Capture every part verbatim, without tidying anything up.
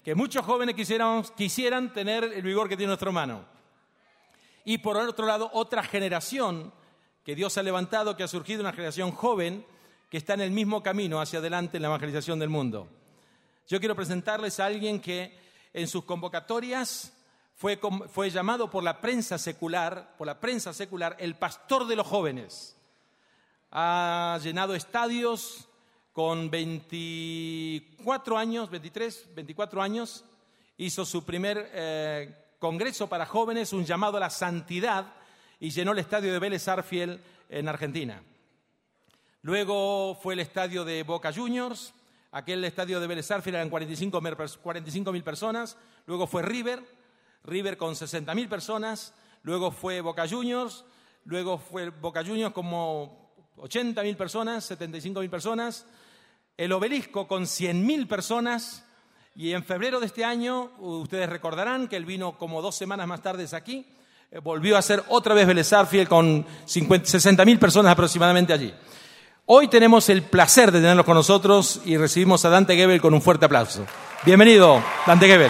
que muchos jóvenes quisieran, quisieran tener el vigor que tiene nuestro hermano. Y por otro lado, otra generación que Dios ha levantado, que ha surgido una generación joven que está en el mismo camino hacia adelante en la evangelización del mundo. Yo quiero presentarles a alguien que en sus convocatorias fue, fue llamado por la prensa secular, por la prensa secular, el pastor de los jóvenes. Ha llenado estadios con veinticuatro años, veintitrés, veinticuatro años. Hizo su primer eh, congreso para jóvenes, un llamado a la santidad, y llenó el estadio de Vélez Sarsfield en Argentina. Luego fue el estadio de Boca Juniors. Aquel estadio de Vélez Sarsfield eran cuarenta y cinco mil personas. Luego fue River, River con sesenta mil personas. Luego fue Boca Juniors. Luego fue Boca Juniors como ochenta mil personas, setenta y cinco mil personas. El Obelisco con cien mil personas. Y en febrero de este año, ustedes recordarán que él vino como dos semanas más tarde aquí. Eh, volvió a hacer otra vez Vélez Sarsfield con sesenta mil personas aproximadamente allí. Hoy tenemos el placer de tenerlos con nosotros y recibimos a Dante Gebel con un fuerte aplauso. Bienvenido, Dante Gebel.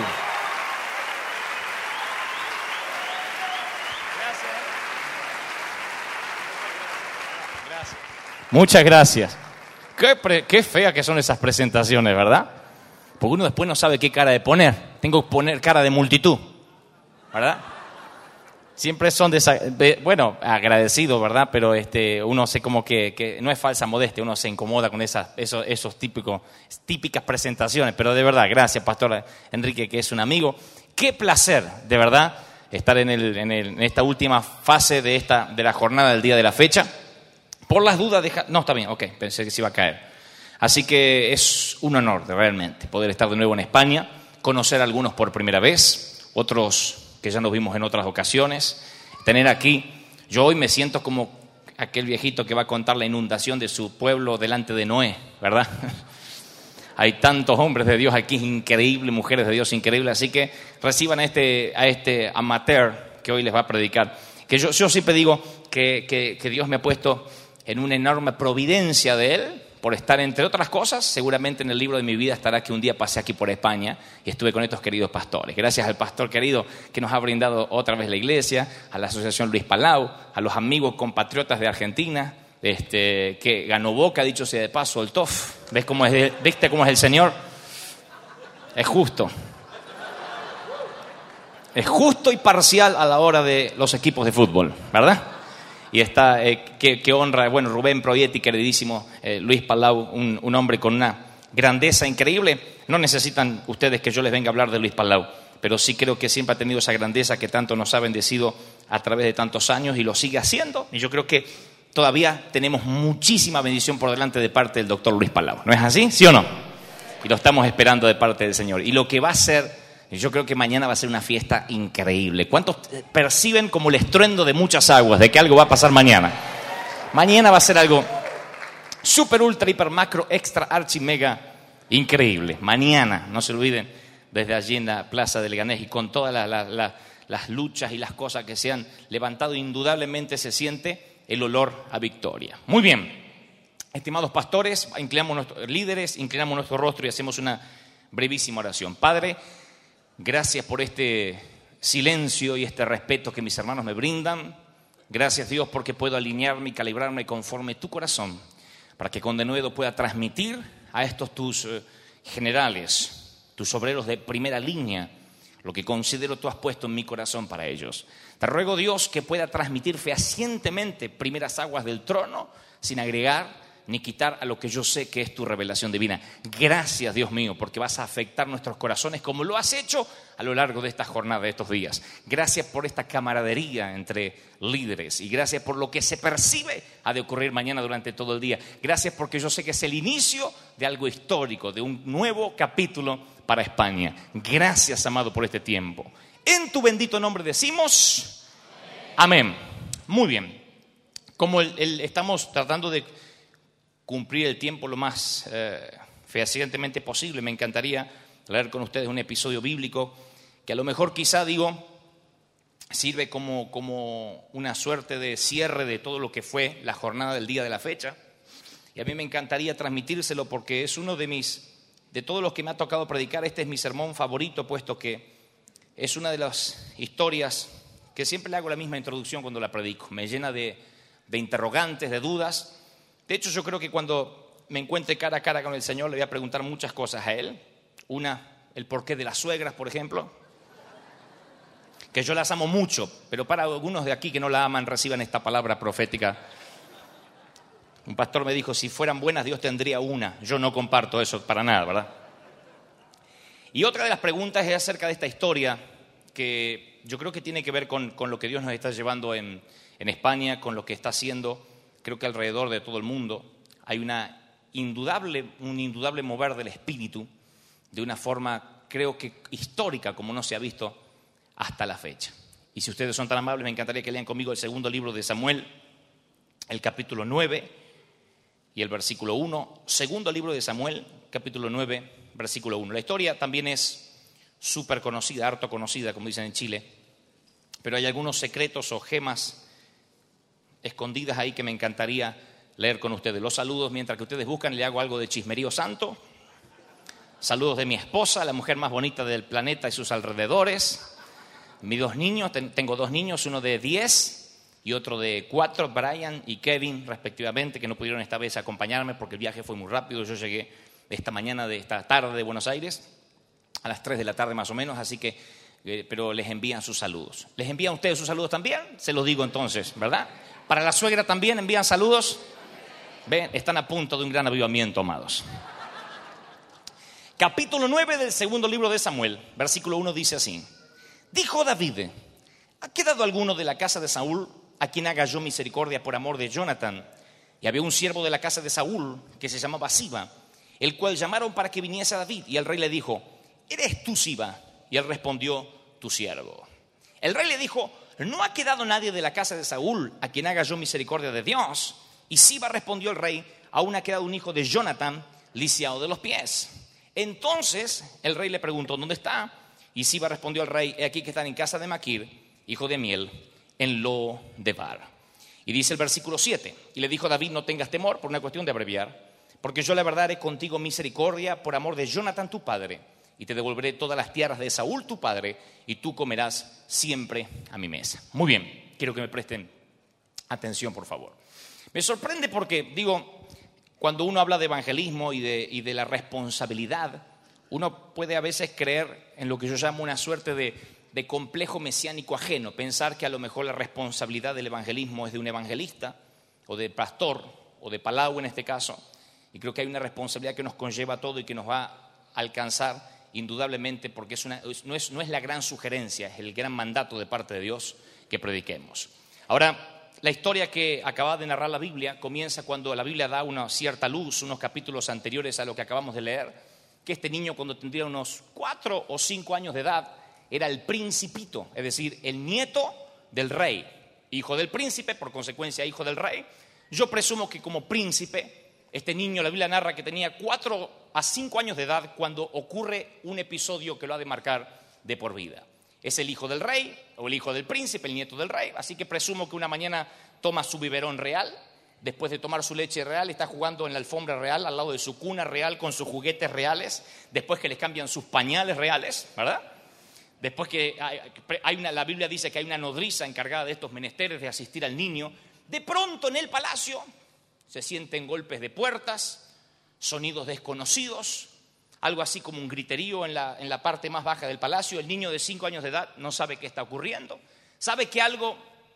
Gracias. Gracias. Muchas gracias. Qué, pre, qué fea que son esas presentaciones, ¿verdad? Porque uno después no sabe qué cara de poner. Tengo que poner cara de multitud, ¿verdad? Siempre son de, esa, de bueno, agradecido, ¿verdad? Pero este, uno se como que, que no es falsa modestia, uno se incomoda con esas, esos, esos típicos, típicas presentaciones. Pero de verdad, gracias, Pastor Enrique, que es un amigo. Qué placer, de verdad, estar en, el, en, el, en esta última fase de, esta, de la jornada del día de la fecha. Por las dudas, deja... no, está bien, ok, pensé que se iba a caer. Así que es un honor, realmente, poder estar de nuevo en España, conocer a algunos por primera vez, otros que ya nos vimos en otras ocasiones, tener aquí, yo hoy me siento como aquel viejito que va a contar la inundación de su pueblo delante de Noé, ¿verdad? Hay tantos hombres de Dios aquí, increíbles, mujeres de Dios increíbles, así que reciban a este, a este amateur que hoy les va a predicar. Que yo, yo siempre digo que, que, que Dios me ha puesto en una enorme providencia de Él, por estar, entre otras cosas, seguramente en el libro de mi vida estará que un día pasé aquí por España y estuve con estos queridos pastores. Gracias al pastor querido que nos ha brindado otra vez la iglesia, a la Asociación Luis Palau, a los amigos compatriotas de Argentina, este, que ganó Boca, dicho sea de paso, el T O F. ¿Ves cómo es, ¿Viste cómo es el Señor? Es justo. Es justo y parcial a la hora de los equipos de fútbol, ¿verdad? Y está, eh, que, que honra, bueno, Rubén Proietti, queridísimo, eh, Luis Palau, un, un hombre con una grandeza increíble. No necesitan ustedes que yo les venga a hablar de Luis Palau, pero sí creo que siempre ha tenido esa grandeza que tanto nos ha bendecido a través de tantos años y lo sigue haciendo. Y yo creo que todavía tenemos muchísima bendición por delante de parte del doctor Luis Palau. ¿No es así? ¿Sí o no? Y lo estamos esperando de parte del Señor. Y lo que va a ser... Yo creo que mañana va a ser una fiesta increíble. ¿Cuántos perciben como el estruendo de muchas aguas de que algo va a pasar mañana? Mañana va a ser algo super, ultra, hiper, macro, extra, archi, mega increíble. Mañana, no se olviden, desde allí en la Plaza de Leganés y con todas las, las, las, las luchas y las cosas que se han levantado, indudablemente se siente el olor a victoria. Muy bien, estimados pastores, inclinamos nuestros líderes, inclinamos nuestro rostro y hacemos una brevísima oración. Padre, gracias por este silencio y este respeto que mis hermanos me brindan. Gracias, Dios, porque puedo alinearme y calibrarme conforme tu corazón, para que con denuedo pueda transmitir a estos tus eh, generales, tus obreros de primera línea, lo que considero tú has puesto en mi corazón para ellos. Te ruego, Dios, que pueda transmitir fehacientemente primeras aguas del trono, sin agregar ni quitar a lo que yo sé que es tu revelación divina. Gracias, Dios mío, porque vas a afectar nuestros corazones como lo has hecho a lo largo de esta jornada, de estos días. Gracias por esta camaradería entre líderes y gracias por lo que se percibe ha de ocurrir mañana durante todo el día. Gracias porque yo sé que es el inicio de algo histórico, de un nuevo capítulo para España. Gracias, amado, por este tiempo. En tu bendito nombre decimos amén. Muy bien. Como el, el, estamos tratando de cumplir el tiempo lo más eh, fehacientemente posible, me encantaría leer con ustedes un episodio bíblico que a lo mejor quizá digo sirve como, como una suerte de cierre de todo lo que fue la jornada del día de la fecha, y a mí me encantaría transmitírselo porque es uno de mis de todos los que me ha tocado predicar, este es mi sermón favorito, puesto que es una de las historias que siempre le hago la misma introducción cuando la predico. Me llena de, de interrogantes, de dudas. De hecho, yo creo que cuando me encuentre cara a cara con el Señor, le voy a preguntar muchas cosas a Él. Una, el porqué de las suegras, por ejemplo, que yo las amo mucho, pero para algunos de aquí que no la aman, reciban esta palabra profética. Un pastor me dijo, si fueran buenas, Dios tendría una. Yo no comparto eso para nada, ¿verdad? Y otra de las preguntas es acerca de esta historia, que yo creo que tiene que ver con, con lo que Dios nos está llevando en, en España, con lo que está haciendo, creo que alrededor de todo el mundo. Hay una indudable, un indudable mover del espíritu, de una forma, creo que histórica, como no se ha visto hasta la fecha. Y si ustedes son tan amables, me encantaría que lean conmigo el segundo libro de Samuel, el capítulo nueve y el versículo uno. Segundo libro de Samuel, capítulo nueve, versículo uno. La historia también es súper conocida, harto conocida, como dicen en Chile, pero hay algunos secretos o gemas escondidas ahí que me encantaría leer con ustedes. Los saludos, mientras que ustedes buscan, le hago algo de chismerío santo. Saludos de mi esposa, la mujer más bonita del planeta y sus alrededores. Mis dos niños, tengo dos niños, uno de diez y otro de cuatro, Brian y Kevin, respectivamente, que no pudieron esta vez acompañarme porque el viaje fue muy rápido. Yo llegué esta mañana, de esta tarde de Buenos Aires, a las tres de la tarde más o menos, así que, eh, pero les envían sus saludos. ¿Les envían ustedes sus saludos también? Se los digo entonces, ¿verdad? ¿Para la suegra también envían saludos? Ven, están a punto de un gran avivamiento, amados. Capítulo nueve del segundo libro de Samuel, versículo uno dice así. Dijo David, ¿ha quedado alguno de la casa de Saúl a quien haga yo misericordia por amor de Jonathan? Y había un siervo de la casa de Saúl que se llamaba Siba, el cual llamaron para que viniese a David. Y el rey le dijo, ¿eres tú Siba? Y él respondió, tu siervo. El rey le dijo, ¿no ha quedado nadie de la casa de Saúl a quien haga yo misericordia de Dios? Y Siba respondió el rey, aún ha quedado un hijo de Jonathan, lisiado de los pies. Entonces el rey le preguntó, ¿dónde está? Y Siba respondió al rey, he aquí que están en casa de Maquir, hijo de Amiel, en Lo Debar. Y dice el versículo siete, y le dijo David, no tengas temor, por una cuestión de abreviar, porque yo la verdad haré contigo misericordia por amor de Jonathan tu padre, y te devolveré todas las tierras de Saúl tu padre, y tú comerás siempre a mi mesa. Muy bien, quiero que me presten atención, por favor. Me sorprende porque, digo, cuando uno habla de evangelismo y de, y de la responsabilidad, uno puede a veces creer en lo que yo llamo una suerte de, de complejo mesiánico ajeno, pensar que a lo mejor la responsabilidad del evangelismo es de un evangelista o de pastor o de Palau en este caso, y creo que hay una responsabilidad que nos conlleva a todo y que nos va a alcanzar indudablemente porque es una, no, es, no es la gran sugerencia, es el gran mandato de parte de Dios que prediquemos. Ahora, la historia que acaba de narrar la Biblia comienza cuando la Biblia da una cierta luz, unos capítulos anteriores a lo que acabamos de leer, que este niño cuando tendría unos cuatro o cinco años de edad era el principito, es decir, el nieto del rey, hijo del príncipe, por consecuencia hijo del rey. Yo presumo que como príncipe, este niño, la Biblia narra que tenía cuatro a cinco años de edad cuando ocurre un episodio que lo ha de marcar de por vida. Es el hijo del rey o el hijo del príncipe, el nieto del rey, así que presumo que una mañana toma su biberón real. Después de tomar su leche real, está jugando en la alfombra real, al lado de su cuna real, con sus juguetes reales, después que les cambian sus pañales reales, ¿verdad? Después que hay, hay una, la Biblia dice que hay una nodriza encargada de estos menesteres, de asistir al niño. De pronto en el palacio se sienten golpes de puertas, sonidos desconocidos, algo así como un griterío en la, en la parte más baja del palacio. El niño de cinco años de edad no sabe qué está ocurriendo, sabe que algo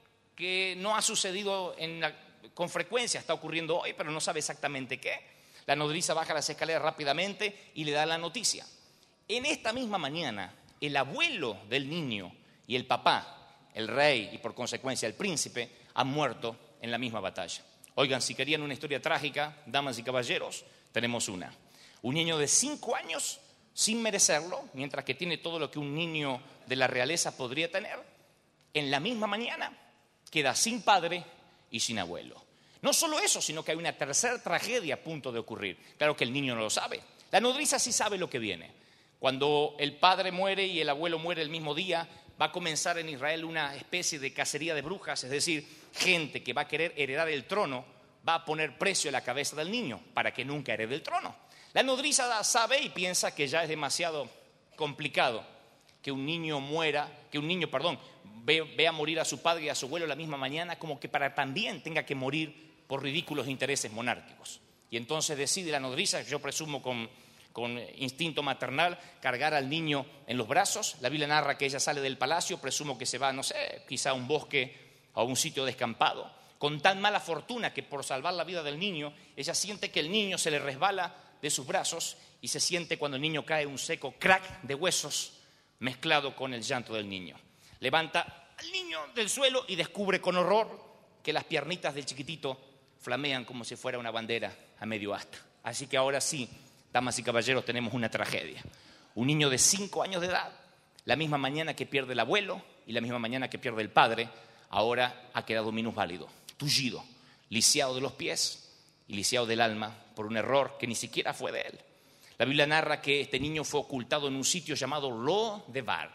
que no ha sucedido en la con frecuencia está ocurriendo hoy, pero no sabe exactamente qué. La nodriza baja las escaleras rápidamente y le da la noticia. En esta misma mañana, el abuelo del niño y el papá, el rey y por consecuencia el príncipe, han muerto en la misma batalla. Oigan, si querían una historia trágica, damas y caballeros, tenemos una. Un niño de cinco años, sin merecerlo, mientras que tiene todo lo que un niño de la realeza podría tener, en la misma mañana queda sin padre y sin abuelo. No solo eso, sino que hay una tercera tragedia a punto de ocurrir. Claro que el niño no lo sabe. La nodriza sí sabe lo que viene. Cuando el padre muere y el abuelo muere el mismo día, va a comenzar en Israel una especie de cacería de brujas, es decir, gente que va a querer heredar el trono va a poner precio a la cabeza del niño para que nunca herede el trono. La nodriza sabe y piensa que ya es demasiado complicado que un niño muera, que un niño, perdón, ve, vea morir a su padre y a su abuelo la misma mañana, como que para también tenga que morir por ridículos intereses monárquicos. Y entonces decide la nodriza, yo presumo con, con instinto maternal, cargar al niño en los brazos. La Biblia narra que ella sale del palacio, presumo que se va, no sé, quizá a un bosque o a un sitio descampado, con tan mala fortuna que por salvar la vida del niño, ella siente que el niño se le resbala de sus brazos y se siente cuando el niño cae un seco crack de huesos mezclado con el llanto del niño. Levanta al niño del suelo y descubre con horror que las piernitas del chiquitito flamean como si fuera una bandera a medio asta. Así que ahora sí, damas y caballeros, tenemos una tragedia. Un niño de cinco años de edad, la misma mañana que pierde el abuelo y la misma mañana que pierde el padre, ahora ha quedado minusválido, tullido, lisiado de los pies y lisiado del alma por un error que ni siquiera fue de él. La Biblia narra que este niño fue ocultado en un sitio llamado Lo Debar.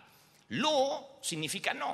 Lo significa no,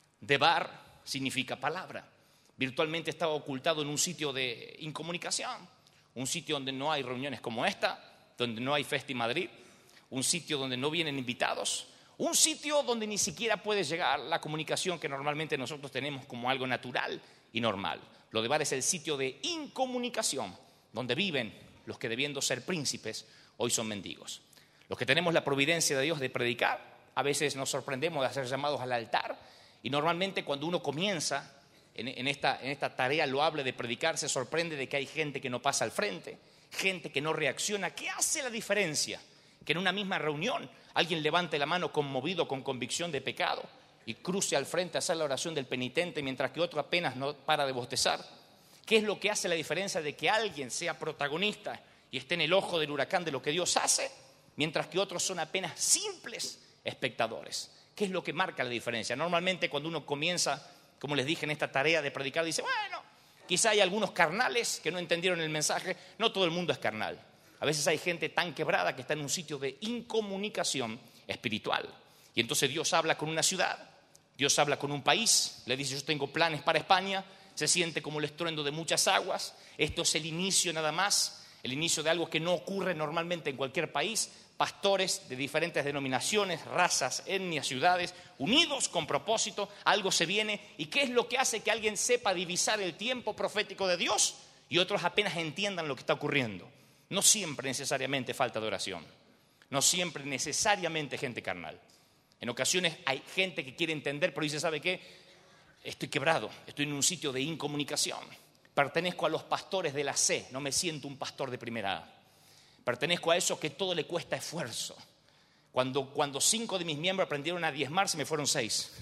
Debar significa palabra. Virtualmente estaba ocultado en un sitio de incomunicación, un sitio donde no hay reuniones como esta, donde no hay Festi Madrid, un sitio donde no vienen invitados, un sitio donde ni siquiera puede llegar la comunicación que normalmente nosotros tenemos como algo natural y normal. Lo Debar es el sitio de incomunicación, donde viven los que debiendo ser príncipes, hoy son mendigos. Los que tenemos la providencia de Dios de predicar, a veces nos sorprendemos de hacer llamados al altar y normalmente cuando uno comienza en, en, esta, en esta tarea loable de predicar se sorprende de que hay gente que no pasa al frente, gente que no reacciona. ¿Qué hace la diferencia? Que en una misma reunión alguien levante la mano conmovido con convicción de pecado y cruce al frente a hacer la oración del penitente mientras que otro apenas no para de bostezar. ¿Qué es lo que hace la diferencia de que alguien sea protagonista y esté en el ojo del huracán de lo que Dios hace, mientras que otros son apenas simples espectadores? ¿Qué es lo que marca la diferencia? Normalmente cuando uno comienza, como les dije en esta tarea de predicar, dice, bueno, quizá hay algunos carnales que no entendieron el mensaje. No todo el mundo es carnal. A veces hay gente tan quebrada que está en un sitio de incomunicación espiritual. Y entonces Dios habla con una ciudad, Dios habla con un país, le dice, yo tengo planes para España, se siente como el estruendo de muchas aguas. Esto es el inicio nada más, el inicio de algo que no ocurre normalmente en cualquier país. Pastores de diferentes denominaciones, razas, etnias, ciudades, unidos con propósito, algo se viene. ¿Y qué es lo que hace que alguien sepa divisar el tiempo profético de Dios y otros apenas entiendan lo que está ocurriendo? No siempre necesariamente falta de oración, no siempre necesariamente gente carnal. En ocasiones hay gente que quiere entender, pero dice, ¿sabe qué? Estoy quebrado, estoy en un sitio de incomunicación. Pertenezco a los pastores de la C, no me siento un pastor de primera A. Pertenezco a esos que todo le cuesta esfuerzo. Cuando, cuando cinco de mis miembros aprendieron a diezmar, se me fueron seis.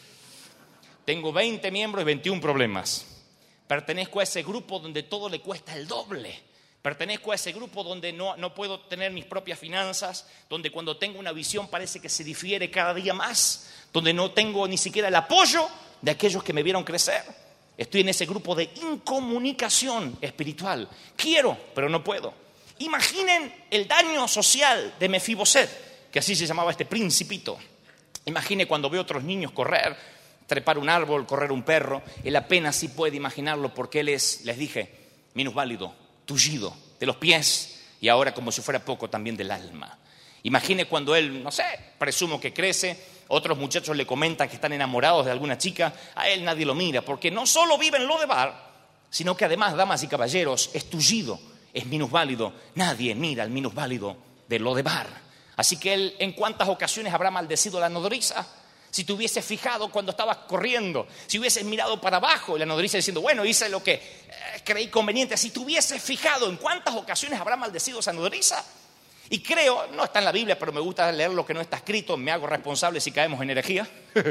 Tengo veinte miembros y veintiún problemas. Pertenezco a ese grupo donde todo le cuesta el doble. Pertenezco a ese grupo donde no, no puedo tener mis propias finanzas, donde cuando tengo una visión parece que se difiere cada día más, donde no tengo ni siquiera el apoyo de aquellos que me vieron crecer. Estoy en ese grupo de incomunicación espiritual. Quiero, pero no puedo. Imaginen el daño social de Mefiboset, que así se llamaba este principito. Imagine cuando ve a otros niños correr, trepar un árbol, correr un perro. Él apenas sí puede imaginarlo porque él es, les dije, minusválido, tullido de los pies y ahora como si fuera poco también del alma. Imagine cuando él, no sé, presumo que crece, otros muchachos le comentan que están enamorados de alguna chica, a él nadie lo mira porque no solo vive en Lo Debar, sino que además, damas y caballeros, es tullido, es minusválido. Nadie mira al minusválido de Lo Debar. Así que él, ¿en cuántas ocasiones habrá maldecido a la nodriza? Si te hubieses fijado cuando estabas corriendo, si hubieses mirado para abajo y la nodriza diciendo, bueno, hice lo que eh, creí conveniente. Si te hubieses fijado, ¿en cuántas ocasiones habrá maldecido a esa nodriza? Y creo, no está en la Biblia, pero me gusta leer lo que no está escrito, me hago responsable si caemos en herejía.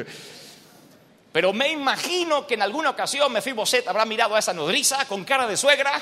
Pero me imagino que en alguna ocasión Mefiboset habrá mirado a esa nodriza con cara de suegra.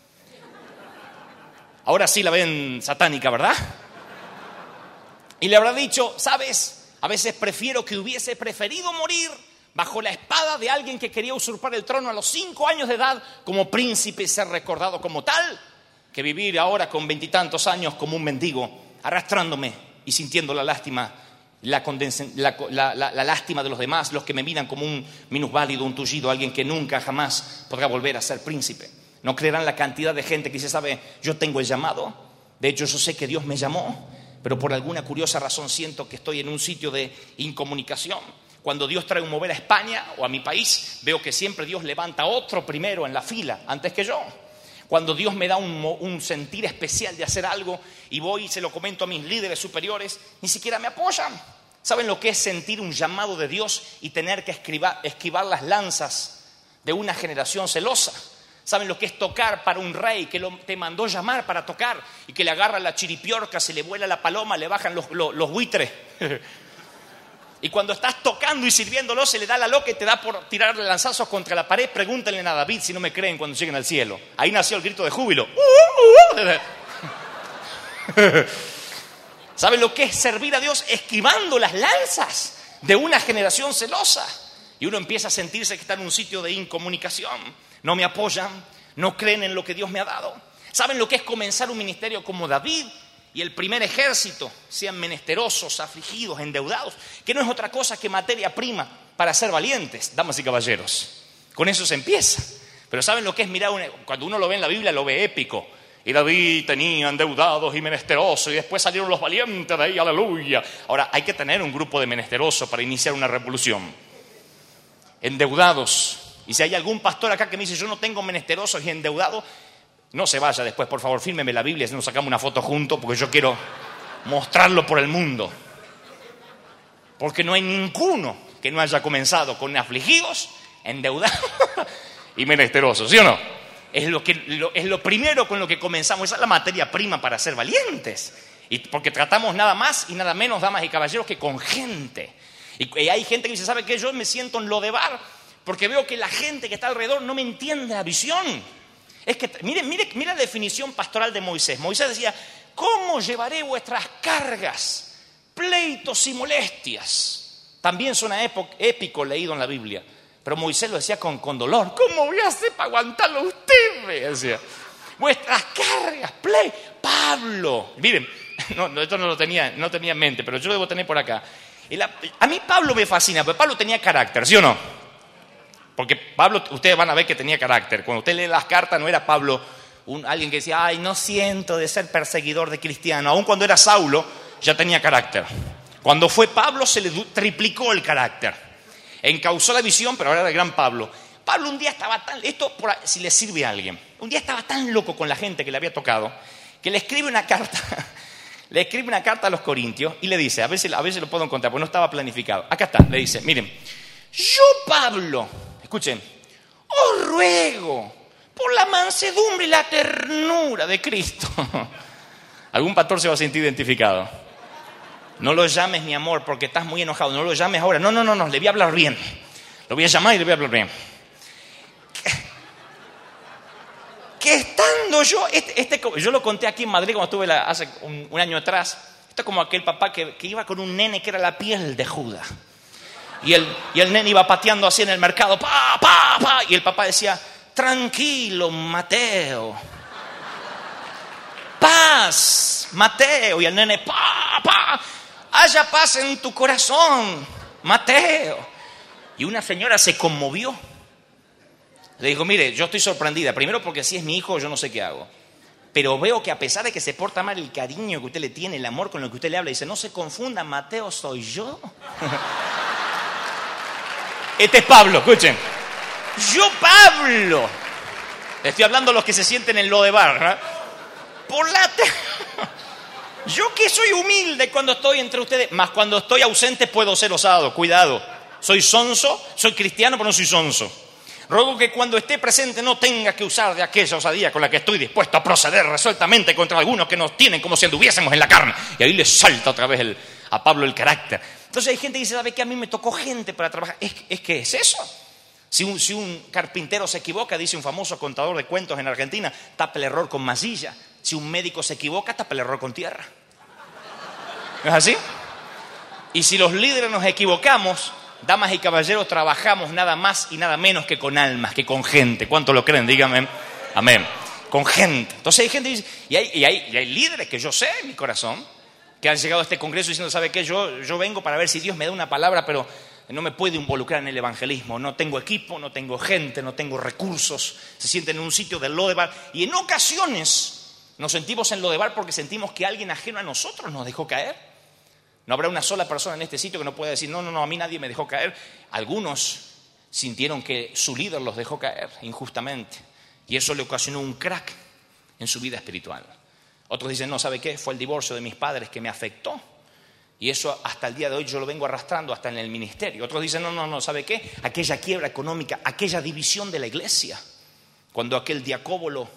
Ahora sí la ven satánica, ¿verdad? Y le habrá dicho, ¿sabes? A veces prefiero que hubiese preferido morir bajo la espada de alguien que quería usurpar el trono a los cinco años de edad como príncipe y ser recordado como tal, que vivir ahora con veintitantos años como un mendigo, arrastrándome y sintiendo la lástima, la, condensen, la, la, la, la lástima de los demás, los que me miran como un minusválido, un tullido, alguien que nunca jamás podrá volver a ser príncipe. No creerán la cantidad de gente que dice, ¿sabe? Yo tengo el llamado, De hecho, yo sé que Dios me llamó, pero por alguna curiosa razón siento que estoy en un sitio de incomunicación. Cuando Dios trae un mover a España o a mi país, veo que siempre Dios levanta a otro primero en la fila, antes que yo. Cuando Dios me da un, un sentir especial de hacer algo y voy y se lo comento a mis líderes superiores, ni siquiera me apoyan. ¿Saben lo que es sentir un llamado de Dios y tener que esquivar, esquivar las lanzas de una generación celosa? ¿Saben lo que es tocar para un rey que lo, te mandó llamar para tocar y que le agarra la chiripiorca, se le vuela la paloma, le bajan los, los, los buitres? Y cuando estás tocando y sirviéndolo, se le da la loca y te da por tirarle lanzazos contra la pared. Pregúntenle a David si no me creen cuando lleguen al cielo. Ahí nació el grito de júbilo. Uh, uh, uh. ¿Saben lo que es servir a Dios esquivando las lanzas de una generación celosa? Y uno empieza a sentirse que está en un sitio de incomunicación. No me apoyan, no creen en lo que Dios me ha dado. ¿Saben lo que es comenzar un ministerio como David? Y el primer ejército sean menesterosos, afligidos, endeudados, que no es otra cosa que materia prima para ser valientes, damas y caballeros. Con eso se empieza. Pero ¿saben lo que es mirar? Un, cuando uno lo ve en la Biblia, lo ve épico. Y David tenía endeudados y menesterosos, y después salieron los valientes de ahí, aleluya. Ahora, hay que tener un grupo de menesterosos para iniciar una revolución. Endeudados. Y si hay algún pastor acá que me dice, yo no tengo menesterosos y endeudados, no se vaya después, por favor, fírmeme la Biblia, si nos sacamos una foto juntos, porque yo quiero mostrarlo por el mundo. Porque no hay ninguno que no haya comenzado con afligidos, endeudados y menesterosos, ¿sí o no? Es lo, que, lo, es lo primero con lo que comenzamos, esa es la materia prima para ser valientes. Y porque tratamos nada más y nada menos, damas y caballeros, que con gente. Y, y hay gente que dice, ¿sabe qué? Yo me siento en Lodebar, porque veo que la gente que está alrededor no me entiende la visión. Es que, mire, mire, mire la definición pastoral de Moisés. Moisés decía, ¿cómo llevaré vuestras cargas, pleitos y molestias? También suena épico leído en la Biblia. Pero Moisés lo decía con, con dolor. ¿Cómo voy a hacer para aguantarlo usted? Me decía, vuestras cargas, play. Pablo. Miren, no, no, esto no lo tenía, no tenía en mente, pero yo lo debo tener por acá. La, a mí Pablo me fascina, porque Pablo tenía carácter, ¿sí o no? Porque Pablo, ustedes van a ver que tenía carácter. Cuando usted lee las cartas, no era Pablo un, alguien que decía, ay, no siento de ser perseguidor de cristianos. Aun cuando era Saulo, ya tenía carácter. Cuando fue Pablo, se le triplicó el carácter. Encauzó la visión, pero ahora era el gran Pablo. Pablo un día estaba tan... Esto, por, si le sirve a alguien. Un día estaba tan loco con la gente que le había tocado, que le escribe una carta... le escribe una carta a los corintios y le dice, a ver si, a ver si lo puedo encontrar, porque no estaba planificado. Acá está, le dice, miren, yo, Pablo... Escuchen, os ruego por la mansedumbre y la ternura de Cristo. Algún pastor se va a sentir identificado. No lo llames mi amor porque estás muy enojado. No lo llames ahora. No, no, no, no. Le voy a hablar bien. Lo voy a llamar y le voy a hablar bien. Que, que estando yo... Este, este, yo lo conté aquí en Madrid cuando estuve la, hace un, un año atrás. Esto es como aquel papá que, que iba con un nene que era la piel de Judas. Y el, y el nene iba pateando así en el mercado, pa, pa, pa, y el papá decía, tranquilo, Mateo. Paz, Mateo. Y el nene, pa, pa, haya paz en tu corazón, Mateo. Y una señora se conmovió. Le dijo, mire, yo estoy sorprendida. Primero porque si es mi hijo, yo no sé qué hago. Pero veo que a pesar de que se porta mal, el cariño que usted le tiene, el amor con el que usted le habla, dice, no se confunda, Mateo soy yo. Este es Pablo, escuchen. Yo, Pablo. Estoy hablando a los que se sienten en Lodebar, ¿no? Por la... Te... Yo que soy humilde cuando estoy entre ustedes, más cuando estoy ausente puedo ser osado, cuidado. Soy sonso, soy cristiano, pero no soy sonso. Ruego que cuando esté presente no tenga que usar de aquella osadía con la que estoy dispuesto a proceder resueltamente contra algunos que nos tienen como si anduviésemos en la carne. Y ahí le salta otra vez el, a Pablo el carácter. Entonces hay gente que dice, ¿sabe qué? A mí me tocó gente para trabajar. Es, es que es eso. Si un, si un carpintero se equivoca, dice un famoso contador de cuentos en Argentina, tapa el error con masilla. Si un médico se equivoca, tapa el error con tierra. ¿No es así? Y si los líderes nos equivocamos, damas y caballeros, trabajamos nada más y nada menos que con almas, que con gente. ¿Cuántos lo creen? Díganme. Amén. Con gente. Entonces hay gente que dice, y hay, y hay, y hay líderes que yo sé en mi corazón, que han llegado a este congreso diciendo, ¿sabe qué? Yo, yo vengo para ver si Dios me da una palabra, pero no me puedo involucrar en el evangelismo. No tengo equipo, no tengo gente, no tengo recursos. Se sienten en un sitio del Lodebar. Y en ocasiones Nos sentimos en Lodebar porque sentimos que alguien ajeno a nosotros nos dejó caer. No habrá una sola persona en este sitio que no pueda decir, no, no, no, a mí nadie me dejó caer. Algunos sintieron que su líder los dejó caer injustamente y eso le ocasionó un crack en su vida espiritual. Otros dicen, no, ¿sabe qué? Fue el divorcio de mis padres que me afectó y eso hasta el día de hoy yo lo vengo arrastrando hasta en el ministerio. Otros dicen, no, no, no, ¿sabe qué? Aquella quiebra económica, aquella división de la iglesia, cuando aquel diacóbolo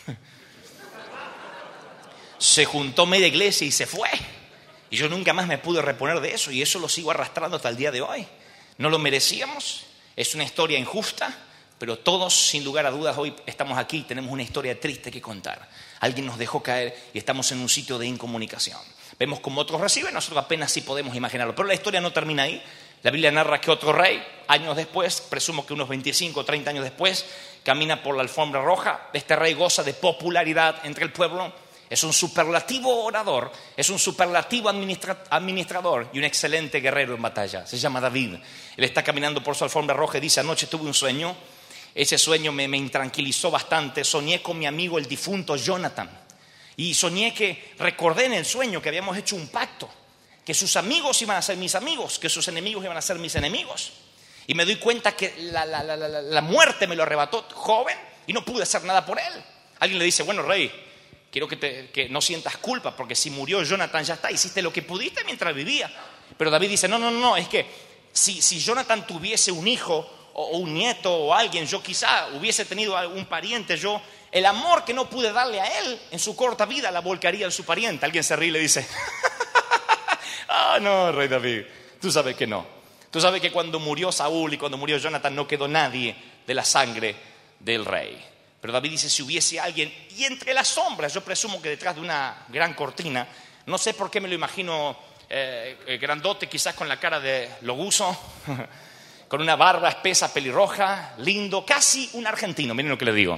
se juntó media iglesia y se fue. Y yo nunca más me pude reponer de eso y eso lo sigo arrastrando hasta el día de hoy. No lo merecíamos, es una historia injusta, pero todos, sin lugar a dudas, hoy estamos aquí y tenemos una historia triste que contar. Alguien nos dejó caer y estamos en un sitio de incomunicación. Vemos cómo otros reciben, nosotros apenas sí podemos imaginarlo. Pero la historia no termina ahí. La Biblia narra que otro rey, años después, presumo que unos veinticinco o treinta años después, camina por la alfombra roja. Este rey goza de popularidad entre el pueblo. Es un superlativo orador, es un superlativo administra- administrador y un excelente guerrero en batalla. Se llama David. Él está caminando por su alfombra roja y dice, anoche tuve un sueño. Ese sueño me, me intranquilizó bastante. Soñé con mi amigo el difunto Jonathan. Y soñé que recordé en el sueño que habíamos hecho un pacto. Que sus amigos iban a ser mis amigos, que sus enemigos iban a ser mis enemigos. Y me doy cuenta que la, la, la, la, la muerte me lo arrebató joven y no pude hacer nada por él. Alguien le dice, bueno, rey, quiero que, te, que no sientas culpa, porque si murió Jonathan ya está, hiciste lo que pudiste mientras vivía. Pero David dice, no, no, no, es que si, si Jonathan tuviese un hijo o un nieto o alguien, yo quizá hubiese tenido algún pariente, yo el amor que no pude darle a él en su corta vida la volcaría en su pariente. Alguien se ríe y le dice, ah, no, rey David, tú sabes que no. Tú sabes que cuando murió Saúl y cuando murió Jonathan no quedó nadie de la sangre del rey. Pero David dice, si hubiese alguien, y entre las sombras, yo presumo que detrás de una gran cortina, no sé por qué me lo imagino eh, grandote, quizás con la cara de loguso, con una barba espesa, pelirroja, lindo, casi un argentino, miren lo que le digo.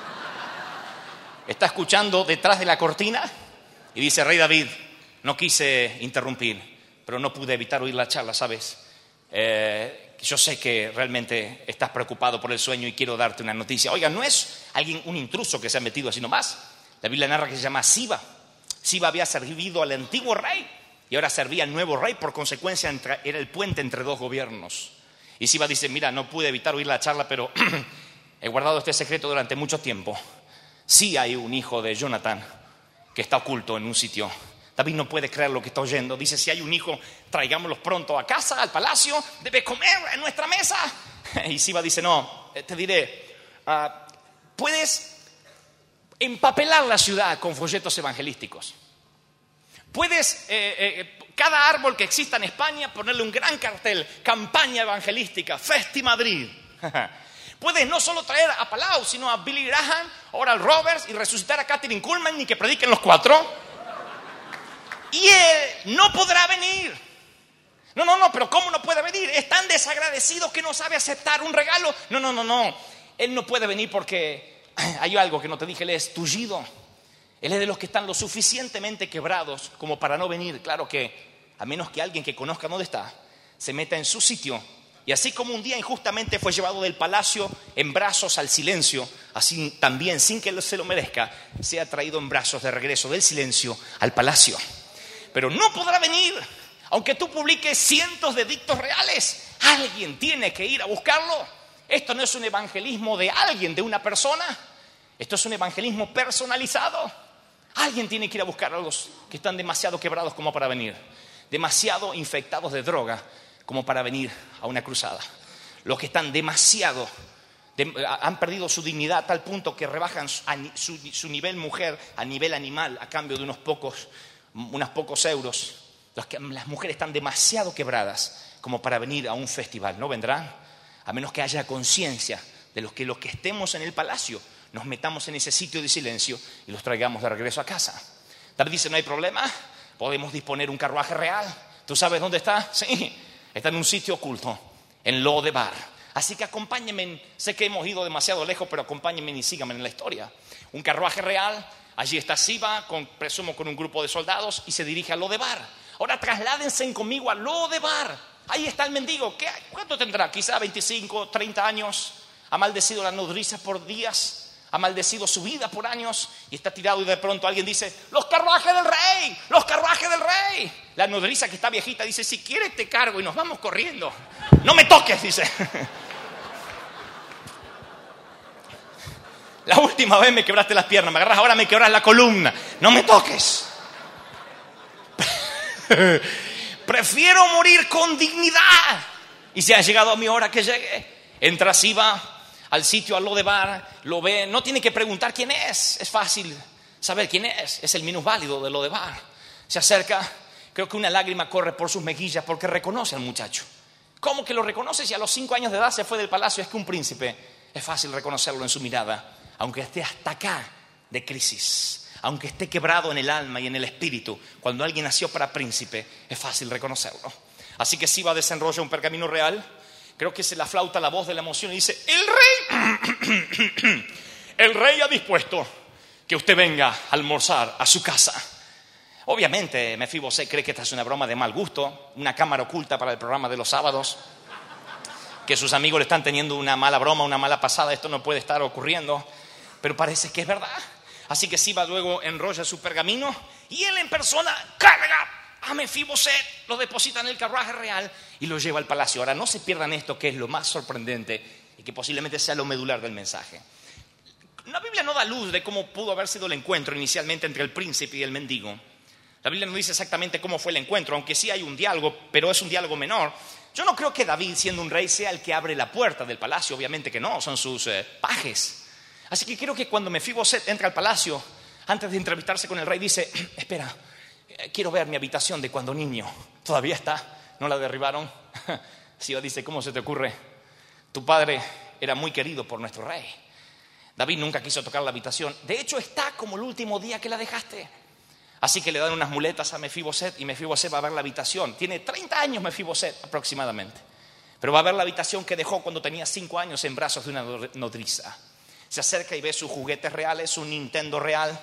Está escuchando detrás de la cortina y dice, rey David, no quise interrumpir, pero no pude evitar oír la charla, ¿sabes? Eh... Yo sé que realmente estás preocupado por el sueño y quiero darte una noticia. Oiga, no es alguien, un intruso que se ha metido así nomás. La Biblia narra que se llama Siba. Siba había servido al antiguo rey y ahora servía al nuevo rey. Por consecuencia, entre, era el puente entre dos gobiernos. Y Siba dice, mira, no pude evitar oír la charla, pero he guardado este secreto durante mucho tiempo. Sí hay un hijo de Jonathan que está oculto en un sitio. David no puede creer lo que está oyendo. Dice, si hay un hijo, traigámoslo pronto a casa, al palacio, debe comer en nuestra mesa. Y Siba dice, no, te diré, uh, puedes empapelar la ciudad con folletos evangelísticos. Puedes, eh, eh, cada árbol que exista en España, ponerle un gran cartel, campaña evangelística, Festi Madrid. Puedes no solo traer a Palau, sino a Billy Graham, Oral Roberts y resucitar a Kathryn Kuhlman y que prediquen los cuatro. Y él no podrá venir. No, no, no, pero ¿cómo no puede venir? Es tan desagradecido que no sabe aceptar un regalo. No, no, no, no. Él no puede venir porque hay algo que no te dije, él es tullido. Él es de los que están lo suficientemente quebrados como para no venir. Claro que, a menos que alguien que conozca dónde está, se meta en su sitio. Y así como un día injustamente fue llevado del palacio en brazos al silencio, así también, sin que él se lo merezca, sea traído en brazos de regreso del silencio al palacio. Pero no podrá venir, aunque tú publiques cientos de dictos reales. Alguien tiene que ir a buscarlo. Esto no es un evangelismo de alguien, de una persona. Esto es un evangelismo personalizado. Alguien tiene que ir a buscar a los que están demasiado quebrados como para venir, demasiado infectados de droga como para venir a una cruzada. Los que están demasiado, de, han perdido su dignidad a tal punto que rebajan su, su, su nivel mujer a nivel animal a cambio de unos pocos unos pocos euros. Las, que, las mujeres están demasiado quebradas como para venir a un festival. No vendrán a menos que haya conciencia de los que los que estemos en el palacio nos metamos en ese sitio de silencio y los traigamos de regreso a casa. David dice, no hay problema, podemos disponer un carruaje real. ¿Tú sabes dónde está? Sí, está en un sitio oculto, en Lodebar. Así que acompáñenme, sé que hemos ido demasiado lejos, pero acompáñenme y síganme en la historia. Un carruaje real. Allí está Siba, con, presumo con un grupo de soldados, y se dirige a Lodebar. Ahora trasládense conmigo a Lodebar. Ahí está el mendigo. ¿Qué, ¿Cuánto tendrá? Quizá veinticinco, treinta años. Ha maldecido la nodriza por días. ha maldecido su vida por años y está tirado y de pronto alguien dice, los carruajes del rey, los carruajes del rey. La nodriza que está viejita dice, si quieres te cargo y nos vamos corriendo. No me toques, dice. La última vez me quebraste las piernas, me agarras ahora, me quebras la columna. No me toques. Prefiero morir con dignidad. Y si ha llegado a mi hora que llegue, entra Siba al sitio, al Lodebar, lo ve, no tiene que preguntar quién es, es fácil saber quién es, es el minusválido de Lodebar. Se acerca, creo que una lágrima corre por sus mejillas porque reconoce al muchacho. ¿Cómo que lo reconoce si a los cinco años de edad se fue del palacio? Es que un príncipe, es fácil reconocerlo en su mirada, aunque esté hasta acá de crisis, aunque esté quebrado en el alma y en el espíritu. Cuando alguien nació para príncipe, es fácil reconocerlo. Así que Siba desenrolla un pergamino real. Creo que se la flauta la voz de la emoción y dice, el rey, el rey ha dispuesto que usted venga a almorzar a su casa. Obviamente, Mefibosé cree que esta es una broma de mal gusto, una cámara oculta para el programa de los sábados, que sus amigos le están teniendo una mala broma, una mala pasada, esto no puede estar ocurriendo, pero parece que es verdad. Así que Siba luego enrolla su pergamino y él en persona carga a Mefiboset, lo deposita en el carruaje real y lo lleva al palacio. Ahora, no se pierdan esto, que es lo más sorprendente y que posiblemente sea lo medular del mensaje. La Biblia no da luz de cómo pudo haber sido el encuentro inicialmente entre el príncipe y el mendigo. La Biblia no dice exactamente cómo fue el encuentro, aunque sí hay un diálogo, pero es un diálogo menor. Yo no creo que David, siendo un rey, sea el que abre la puerta del palacio. Obviamente que no, son sus eh, pajes. Así que creo que cuando Mefiboset entra al palacio, antes de entrevistarse con el rey, dice, espera, quiero ver mi habitación de cuando niño. ¿Todavía está? ¿No la derribaron? Siba dice, ¿cómo se te ocurre? Tu padre era muy querido por nuestro rey. David nunca quiso tocar la habitación. De hecho, está como el último día que la dejaste. Así que le dan unas muletas a Mefiboset y Mefiboset va a ver la habitación. Tiene treinta años Mefiboset aproximadamente. Pero va a ver la habitación que dejó cuando tenía cinco años en brazos de una nodriza. Se acerca y ve sus juguetes reales, su Nintendo real,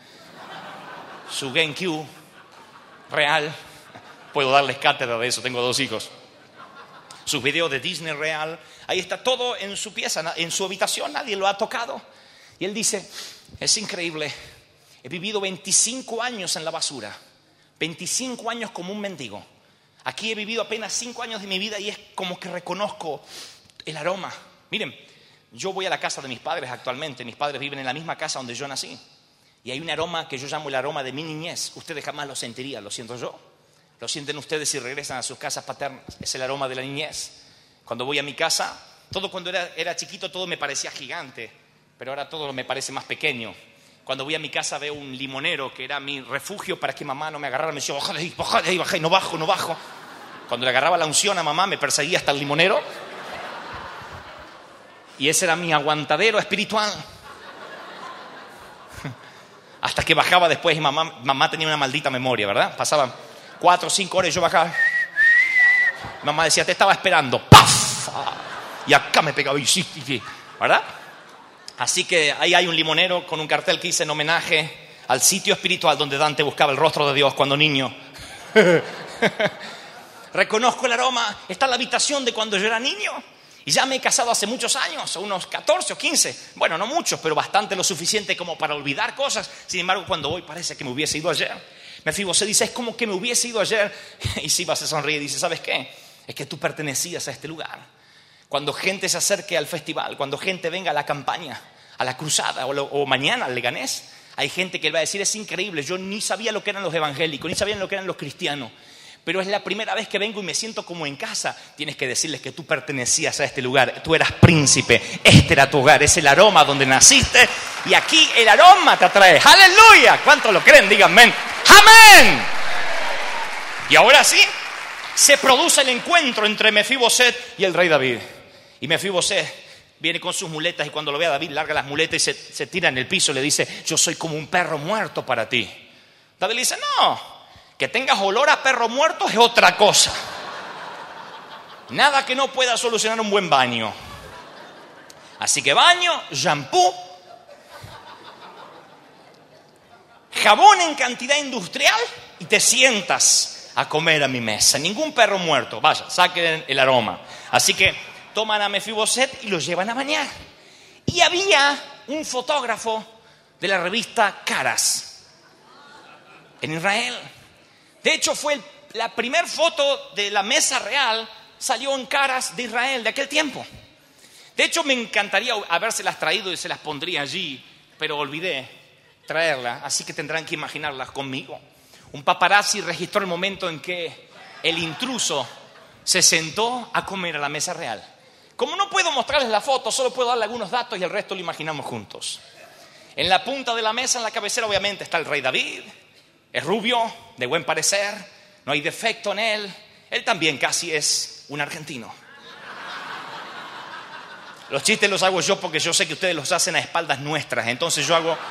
su GameCube real. Puedo darles cátedra de eso, tengo dos hijos. Sus videos de Disney real. Ahí está todo en su pieza, en su habitación, nadie lo ha tocado. Y él dice, es increíble, he vivido veinticinco años en la basura, veinticinco años como un mendigo. Aquí he vivido apenas cinco años de mi vida y es como que reconozco el aroma. Miren, yo voy a la casa de mis padres actualmente, mis padres viven en la misma casa donde yo nací. Y hay un aroma que yo llamo el aroma de mi niñez. Ustedes jamás lo sentirían, lo siento yo. Lo sienten ustedes si regresan a sus casas paternas. Es el aroma de la niñez. Cuando voy a mi casa, todo cuando era, era chiquito todo me parecía gigante, pero ahora todo me parece más pequeño. Cuando voy a mi casa veo un limonero que era mi refugio para que mamá no me agarrara. Me decía, baja de ahí, baja de ahí, baja de ahí, no bajo, no bajo. Cuando le agarraba la unción a mamá me perseguía hasta el limonero. Y ese era mi aguantadero espiritual. Hasta que bajaba después y mamá, mamá tenía una maldita memoria, ¿verdad? Pasaban cuatro o cinco horas y yo bajaba. Mamá decía, te estaba esperando. ¡Paf! Y acá me pegaba, ¿verdad? Así que ahí hay un limonero con un cartel que dice en homenaje al sitio espiritual donde Dante buscaba el rostro de Dios cuando niño. Reconozco el aroma. Está en la habitación de cuando yo era niño. Y ya me he casado hace muchos años, unos catorce o quince. Bueno, no muchos, pero bastante lo suficiente como para olvidar cosas. Sin embargo, cuando voy parece que me hubiese ido ayer. Mefiboset dice, es como que me hubiese ido ayer. Y Siba se sonríe y dice, ¿sabes qué? Es que tú pertenecías a este lugar. Cuando gente se acerque al festival, cuando gente venga a la campaña, a la cruzada o, lo, o mañana al Leganés, hay gente que va a decir, es increíble, yo ni sabía lo que eran los evangélicos, ni sabía lo que eran los cristianos. Pero es la primera vez que vengo y me siento como en casa. Tienes que decirles que tú pertenecías a este lugar. Tú eras príncipe. Este era tu hogar. Es el aroma donde naciste. Y aquí el aroma te atrae. ¡Aleluya! ¿Cuántos lo creen? Díganme. ¡Amén! Y ahora sí, se produce el encuentro entre Mefiboset y el rey David. Y Mefiboset viene con sus muletas y cuando lo ve a David larga las muletas y se, se tira en el piso y le dice, yo soy como un perro muerto para ti. David le dice, no. Que tengas olor a perro muerto es otra cosa. Nada que no pueda solucionar un buen baño. Así que baño, shampoo, jabón en cantidad industrial y te sientas a comer a mi mesa. Ningún perro muerto. Vaya, saquen el aroma. Así que toman a Mefiboset y lo llevan a bañar. Y había un fotógrafo de la revista Caras en Israel. De hecho, fue el, la primera foto de la mesa real, salió en Caras de Israel de aquel tiempo. De hecho, me encantaría habérselas traído y se las pondría allí, pero olvidé traerla, así que tendrán que imaginarlas conmigo. Un paparazzi registró el momento en que el intruso se sentó a comer a la mesa real. Como no puedo mostrarles la foto, solo puedo darle algunos datos y el resto lo imaginamos juntos. En la punta de la mesa, en la cabecera, obviamente, está el rey David. Es rubio, de buen parecer, no hay defecto en él. Él también casi es un argentino. Los chistes los hago yo porque yo sé que ustedes los hacen a espaldas nuestras. Entonces yo hago...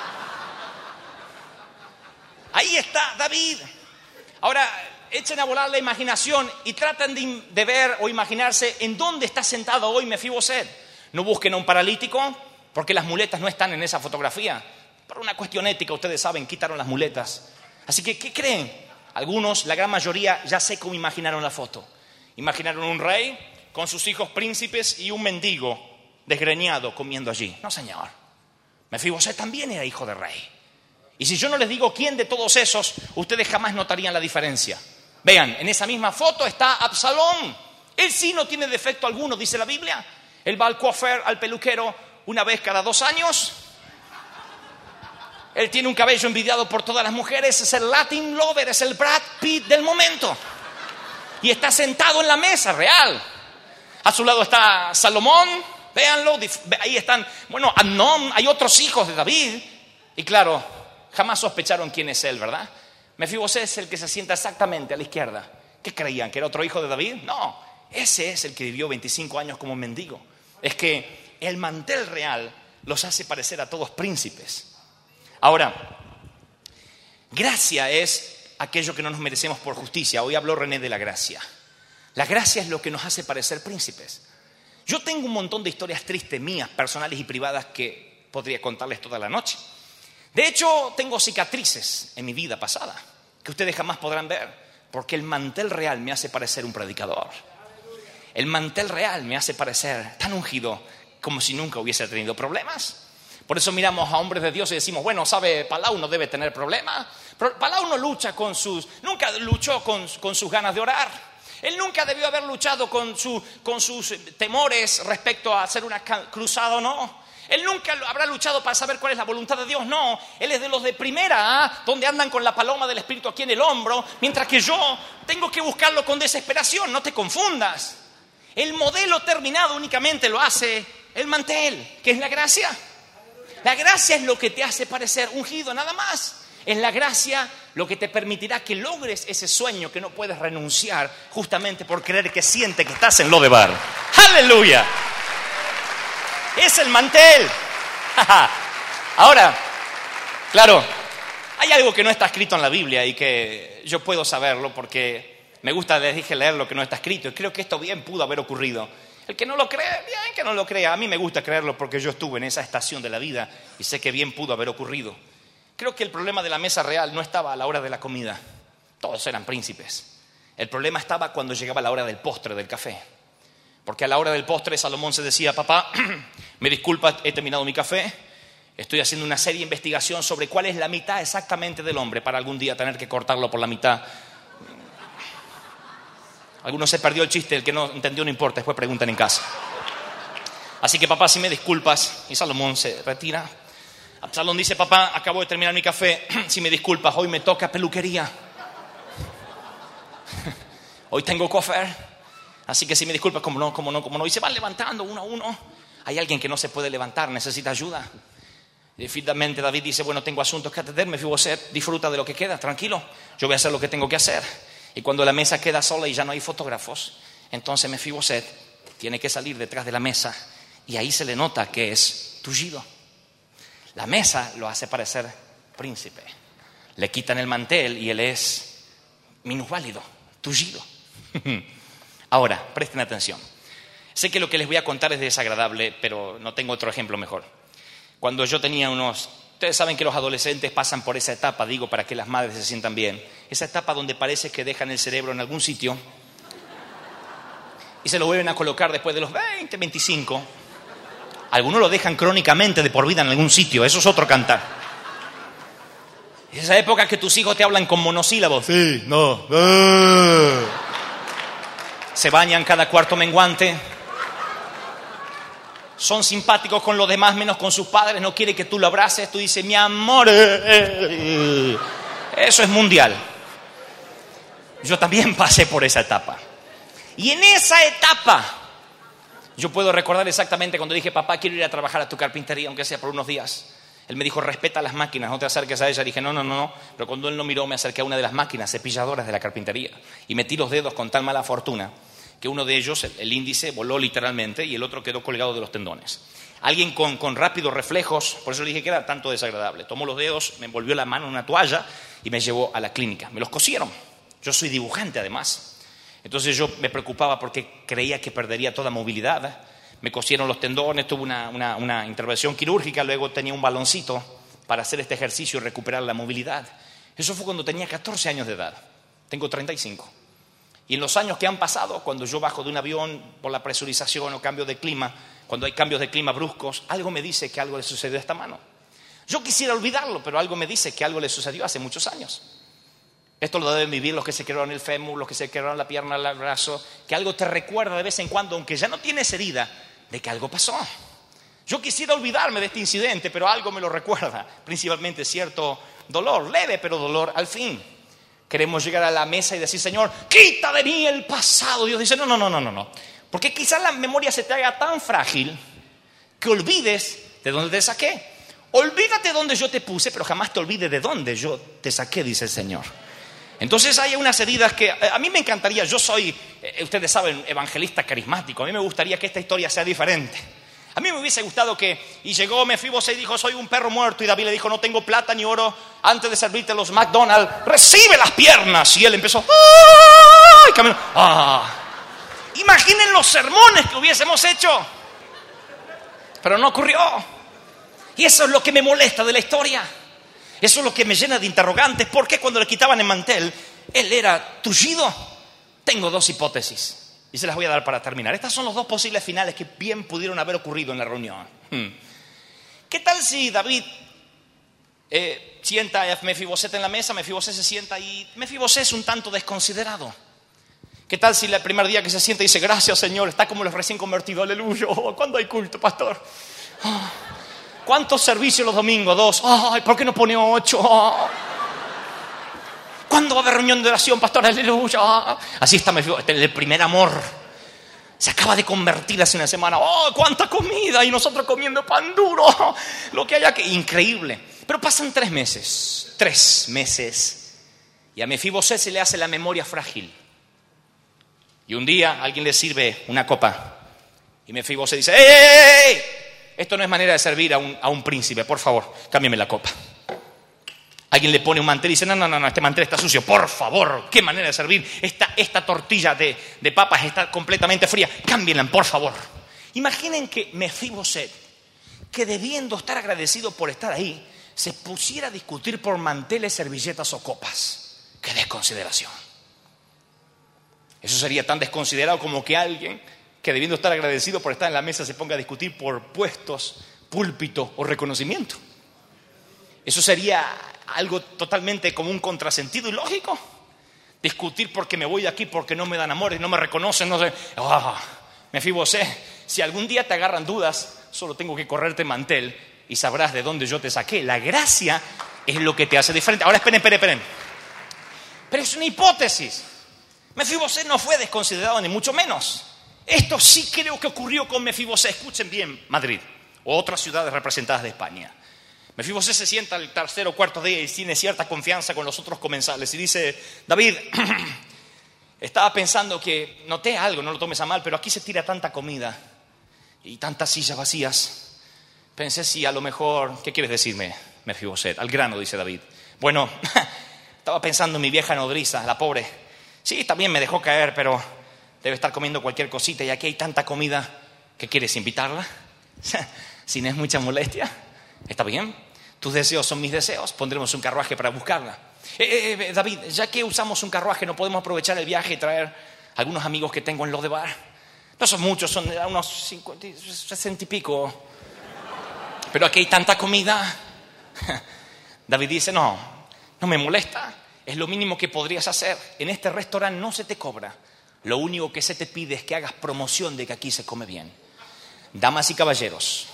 Ahí está David. Ahora, echen a volar la imaginación y traten de, de ver o imaginarse en dónde está sentado hoy Mefiboset. No busquen a un paralítico, porque las muletas no están en esa fotografía. Por una cuestión ética, ustedes saben, quitaron las muletas. Así que, ¿qué creen? Algunos, la gran mayoría, ya sé cómo imaginaron la foto. Imaginaron un rey con sus hijos príncipes y un mendigo desgreñado comiendo allí. No, señor. Mefiboset también era hijo de rey. Y si yo no les digo quién de todos esos, ustedes jamás notarían la diferencia. Vean, en esa misma foto está Absalón. Él sí no tiene defecto alguno, dice la Biblia. Él va al coiffeur, al peluquero, una vez cada dos años. Él tiene un cabello envidiado por todas las mujeres. Es el Latin lover, es el Brad Pitt del momento. Y está sentado en la mesa real. A su lado está Salomón, véanlo. Ahí están, bueno, Amnón, hay otros hijos de David. Y claro, jamás sospecharon quién es él, ¿verdad? Mefiboset es el que se sienta exactamente a la izquierda. ¿Qué creían? ¿Que era otro hijo de David? No, ese es el que vivió veinticinco años como mendigo. Es que el mantel real los hace parecer a todos príncipes. Ahora, gracia es aquello que no nos merecemos por justicia. Hoy habló René de la gracia. La gracia es lo que nos hace parecer príncipes. Yo tengo un montón de historias tristes mías, personales y privadas, que podría contarles toda la noche. De hecho, tengo cicatrices en mi vida pasada que ustedes jamás podrán ver, porque el mantel real me hace parecer un predicador. El mantel real me hace parecer tan ungido como si nunca hubiese tenido problemas. Por eso miramos a hombres de Dios y decimos, bueno, ¿sabe? Palau no debe tener problemas. Pero Palau no lucha con sus, nunca luchó con, con sus ganas de orar. Él nunca debió haber luchado con, su, con sus temores respecto a hacer una cruzada o no. Él nunca habrá luchado para saber cuál es la voluntad de Dios. No, él es de los de primera, ¿eh? Donde andan con la paloma del Espíritu aquí en el hombro, mientras que yo tengo que buscarlo con desesperación. No te confundas. El modelo terminado únicamente lo hace el mantel, que es la gracia. La gracia es lo que te hace parecer ungido, nada más. Es la gracia lo que te permitirá que logres ese sueño que no puedes renunciar justamente por creer que siente que estás en Lodebar. ¡Aleluya! Es el mantel. Ahora, claro, hay algo que no está escrito en la Biblia y que yo puedo saberlo porque me gusta, les dije, leer lo que no está escrito. Y creo que esto bien pudo haber ocurrido. El que no lo cree, bien que no lo crea. A mí me gusta creerlo porque yo estuve en esa estación de la vida y sé que bien pudo haber ocurrido. Creo que el problema de la mesa real no estaba a la hora de la comida. Todos eran príncipes. El problema estaba cuando llegaba la hora del postre, del café. Porque a la hora del postre Salomón se decía, papá, me disculpa, he terminado mi café. Estoy haciendo una seria investigación sobre cuál es la mitad exactamente del hombre para algún día tener que cortarlo por la mitad. Alguno se perdió el chiste, el que no entendió no importa, después preguntan en casa. Así que papá, si me disculpas, y Salomón se retira. Absalón dice, papá, acabo de terminar mi café, si me disculpas, hoy me toca peluquería. Hoy tengo coiffeur, así que si me disculpas, como no, como no, como no. Y se van levantando uno a uno. Hay alguien que no se puede levantar, necesita ayuda. Y finalmente David dice, bueno, tengo asuntos que atender, Mefiboset, disfruta de lo que queda, tranquilo, yo voy a hacer lo que tengo que hacer. Y cuando la mesa queda sola y ya no hay fotógrafos, entonces Mefiboset tiene que salir detrás de la mesa y ahí se le nota que es tullido. La mesa lo hace parecer príncipe. Le quitan el mantel y él es minusválido, tullido. Ahora, presten atención. Sé que lo que les voy a contar es desagradable, pero no tengo otro ejemplo mejor. Cuando yo tenía unos... Ustedes saben que los adolescentes pasan por esa etapa, digo, para que las madres se sientan bien. Esa etapa donde parece que dejan el cerebro en algún sitio y se lo vuelven a colocar después de los veinte, veinticinco. Algunos lo dejan crónicamente de por vida en algún sitio, eso es otro cantar. Esa época que tus hijos te hablan con monosílabos. Sí, no. Ah. Se bañan cada cuarto menguante. Son simpáticos con los demás menos con sus padres. No quiere que tú lo abraces. Tú dices, mi amor. Eso es mundial. Yo también pasé por esa etapa. Y en esa etapa, yo puedo recordar exactamente cuando dije, papá, quiero ir a trabajar a tu carpintería, aunque sea por unos días. Él me dijo, respeta las máquinas, no te acerques a ella. Dije, no, no, no, no. Pero cuando él no miró, me acerqué a una de las máquinas cepilladoras de la carpintería. Y metí los dedos con tal mala fortuna que uno de ellos, el índice, voló literalmente y el otro quedó colgado de los tendones. Alguien con, con rápidos reflejos, por eso le dije que era tanto desagradable. Tomó los dedos, me envolvió la mano en una toalla y me llevó a la clínica. Me los cosieron. Yo soy dibujante además. Entonces yo me preocupaba porque creía que perdería toda movilidad. Me cosieron los tendones, tuve una, una, una intervención quirúrgica, luego tenía un baloncito para hacer este ejercicio y recuperar la movilidad. Eso fue cuando tenía catorce años de edad. Tengo treinta y cinco. Y en los años que han pasado, cuando yo bajo de un avión por la presurización o cambio de clima, cuando hay cambios de clima bruscos, algo me dice que algo le sucedió a esta mano. Yo quisiera olvidarlo, pero algo me dice que algo le sucedió hace muchos años. Esto lo deben vivir los que se quebraron el fémur, los que se quebraron la pierna, el brazo, que algo te recuerda de vez en cuando, aunque ya no tienes herida, de que algo pasó. Yo quisiera olvidarme de este incidente, pero algo me lo recuerda, principalmente cierto dolor, leve pero dolor al fin. Queremos llegar a la mesa y decir, Señor, quita de mí el pasado. Dios dice, no, no, no, no, no, porque quizás la memoria se te haga tan frágil que olvides de dónde te saqué. Olvídate de dónde yo te puse, pero jamás te olvides de dónde yo te saqué, dice el Señor. Entonces hay unas heridas que a mí me encantaría, yo soy, ustedes saben, evangelista carismático, a mí me gustaría que esta historia sea diferente. A mí me hubiese gustado que, y llegó Mefibosé y dijo, soy un perro muerto, y David le dijo, no tengo plata ni oro, antes de servirte los McDonald's, recibe las piernas, y él empezó, ¡ay! Caminó, ¡ah! Imaginen los sermones que hubiésemos hecho, pero no ocurrió, y eso es lo que me molesta de la historia. Eso es lo que me llena de interrogantes. ¿Por qué cuando le quitaban el mantel, él era tullido? Tengo dos hipótesis y se las voy a dar para terminar. Estas son los dos posibles finales que bien pudieron haber ocurrido en la reunión. Hmm. ¿Qué tal si David eh, sienta a Mefibosé en la mesa? Mefibosé se sienta y Mefibosé es un tanto desconsiderado. ¿Qué tal si el primer día que se sienta dice, gracias Señor, está como los recién convertidos, aleluya, oh, ¿cuándo hay culto, pastor? Oh. ¿Cuántos servicios los domingos? Dos. Ay, ¿por qué no pone ocho? Oh. ¿Cuándo va a haber reunión de oración, pastor? Aleluya. Oh. Así está el primer amor. Se acaba de convertir hace una semana. ¡Oh, cuánta comida! Y nosotros comiendo pan duro. Lo que hay aquí. Increíble. Pero pasan tres meses. Tres meses. Y a Mefibosé se le hace la memoria frágil. Y un día alguien le sirve una copa. Y Mefibosé dice, ¡ey, ey, ey! Esto no es manera de servir a un, a un príncipe, por favor, cámbiame la copa. Alguien le pone un mantel y dice, no, no, no, este mantel está sucio, por favor, qué manera de servir. Esta, esta tortilla de, de papas está completamente fría, cámbienla, por favor. Imaginen que Mefibosé, que debiendo estar agradecido por estar ahí, se pusiera a discutir por manteles, servilletas o copas. ¡Qué desconsideración! Eso sería tan desconsiderado como que alguien que debiendo estar agradecido por estar en la mesa se ponga a discutir por puestos, púlpito o reconocimiento. Eso sería algo totalmente como un contrasentido y lógico. Discutir porque me voy de aquí, porque no me dan amor y no me reconocen, no sé. Oh, Mefibosé, si algún día te agarran dudas, solo tengo que correrte mantel y sabrás de dónde yo te saqué. La gracia es lo que te hace diferente. Ahora esperen, esperen, esperen. Pero es una hipótesis. Mefibosé no fue desconsiderado ni mucho menos. Esto sí creo que ocurrió con Mefibosé. Escuchen bien, Madrid o otras ciudades representadas de España. Mefibosé se sienta el tercer o cuarto día y tiene cierta confianza con los otros comensales y dice, David, estaba pensando que noté algo, no lo tomes a mal, pero aquí se tira tanta comida y tantas sillas vacías. Pensé si a lo mejor, ¿qué quieres decirme, Mefibosé? Al grano, dice David. Bueno, estaba pensando en mi vieja nodriza, la pobre. Sí, también me dejó caer, pero debe estar comiendo cualquier cosita y aquí hay tanta comida. ¿Qué quieres, invitarla? Si no es mucha molestia, ¿está bien? Tus deseos son mis deseos, pondremos un carruaje para buscarla. Eh, eh, David, ya que usamos un carruaje, ¿no podemos aprovechar el viaje y traer algunos amigos que tengo en Lodebar? No son muchos, son unos cincuenta, sesenta y pico. pero aquí hay tanta comida. David dice, no, no me molesta. Es lo mínimo que podrías hacer. En este restaurante no se te cobra. Lo único que se te pide es que hagas promoción de que aquí se come bien. Damas y caballeros,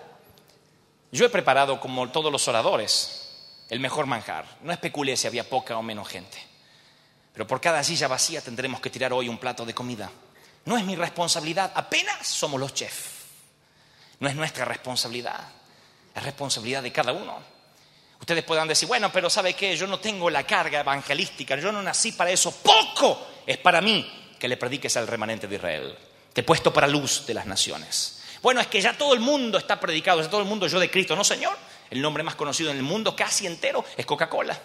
yo he preparado, como todos los oradores, el mejor manjar. No especulé si había poca o menos gente. Pero por cada silla vacía tendremos que tirar hoy un plato de comida. No es mi responsabilidad, apenas somos los chefs. No es nuestra responsabilidad, es responsabilidad de cada uno. Ustedes puedan decir, bueno, pero ¿sabe qué? Yo no tengo la carga evangelística, yo no nací para eso. Poco es para mí que le prediques al remanente de Israel. Te he puesto para luz de las naciones. Bueno, es que ya todo el mundo está predicado, ya todo el mundo yo de Cristo. No, señor, el nombre más conocido en el mundo casi entero es Coca-Cola.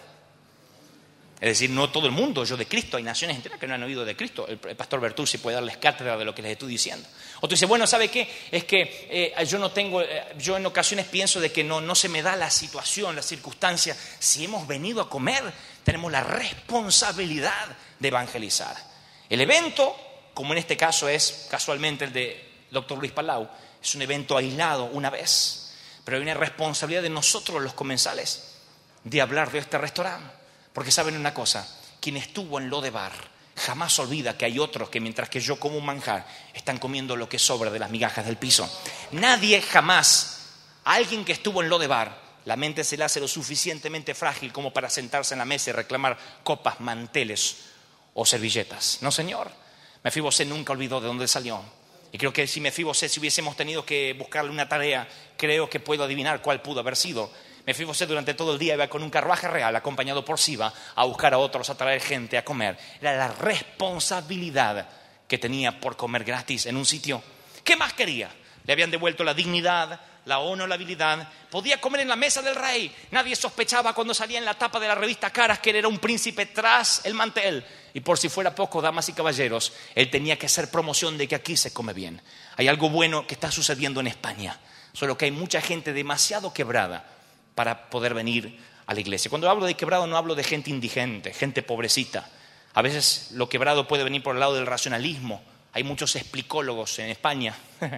Es decir, no todo el mundo yo de Cristo. Hay naciones enteras que no han oído de Cristo. El pastor Bertuzzi puede darles cátedra de lo que les estoy diciendo. Otro dice, bueno, ¿sabe qué? Es que eh, yo no tengo, eh, yo en ocasiones pienso de que no, no se me da la situación, la circunstancia. Si hemos venido a comer, tenemos la responsabilidad de evangelizar. El evento, como en este caso es casualmente el de doctor Luis Palau, es un evento aislado una vez. Pero hay una responsabilidad de nosotros los comensales de hablar de este restaurante. Porque saben una cosa, quien estuvo en Lodebar jamás olvida que hay otros que mientras que yo como un manjar están comiendo lo que sobra de las migajas del piso. Nadie jamás, a alguien que estuvo en Lodebar, la mente se le hace lo suficientemente frágil como para sentarse en la mesa y reclamar copas, manteles o servilletas. No, señor. Mefibosé nunca olvidó de dónde salió. Y creo que si Mefibosé, si hubiésemos tenido que buscarle una tarea, creo que puedo adivinar cuál pudo haber sido. Mefibosé durante todo el día iba con un carruaje real acompañado por Siba a buscar a otros, a traer gente a comer. Era la responsabilidad que tenía por comer gratis en un sitio. ¿Qué más quería? Le habían devuelto la dignidad, la honorabilidad. Podía comer en la mesa del rey. Nadie sospechaba cuando salía en la tapa de la revista Caras que él era un príncipe tras el mantel. Y por si fuera poco, damas y caballeros, él tenía que hacer promoción de que aquí se come bien. Hay algo bueno que está sucediendo en España, solo que hay mucha gente demasiado quebrada para poder venir a la iglesia. Cuando hablo de quebrado no hablo de gente indigente, gente pobrecita. A veces lo quebrado puede venir por el lado del racionalismo. Hay muchos explicólogos en España.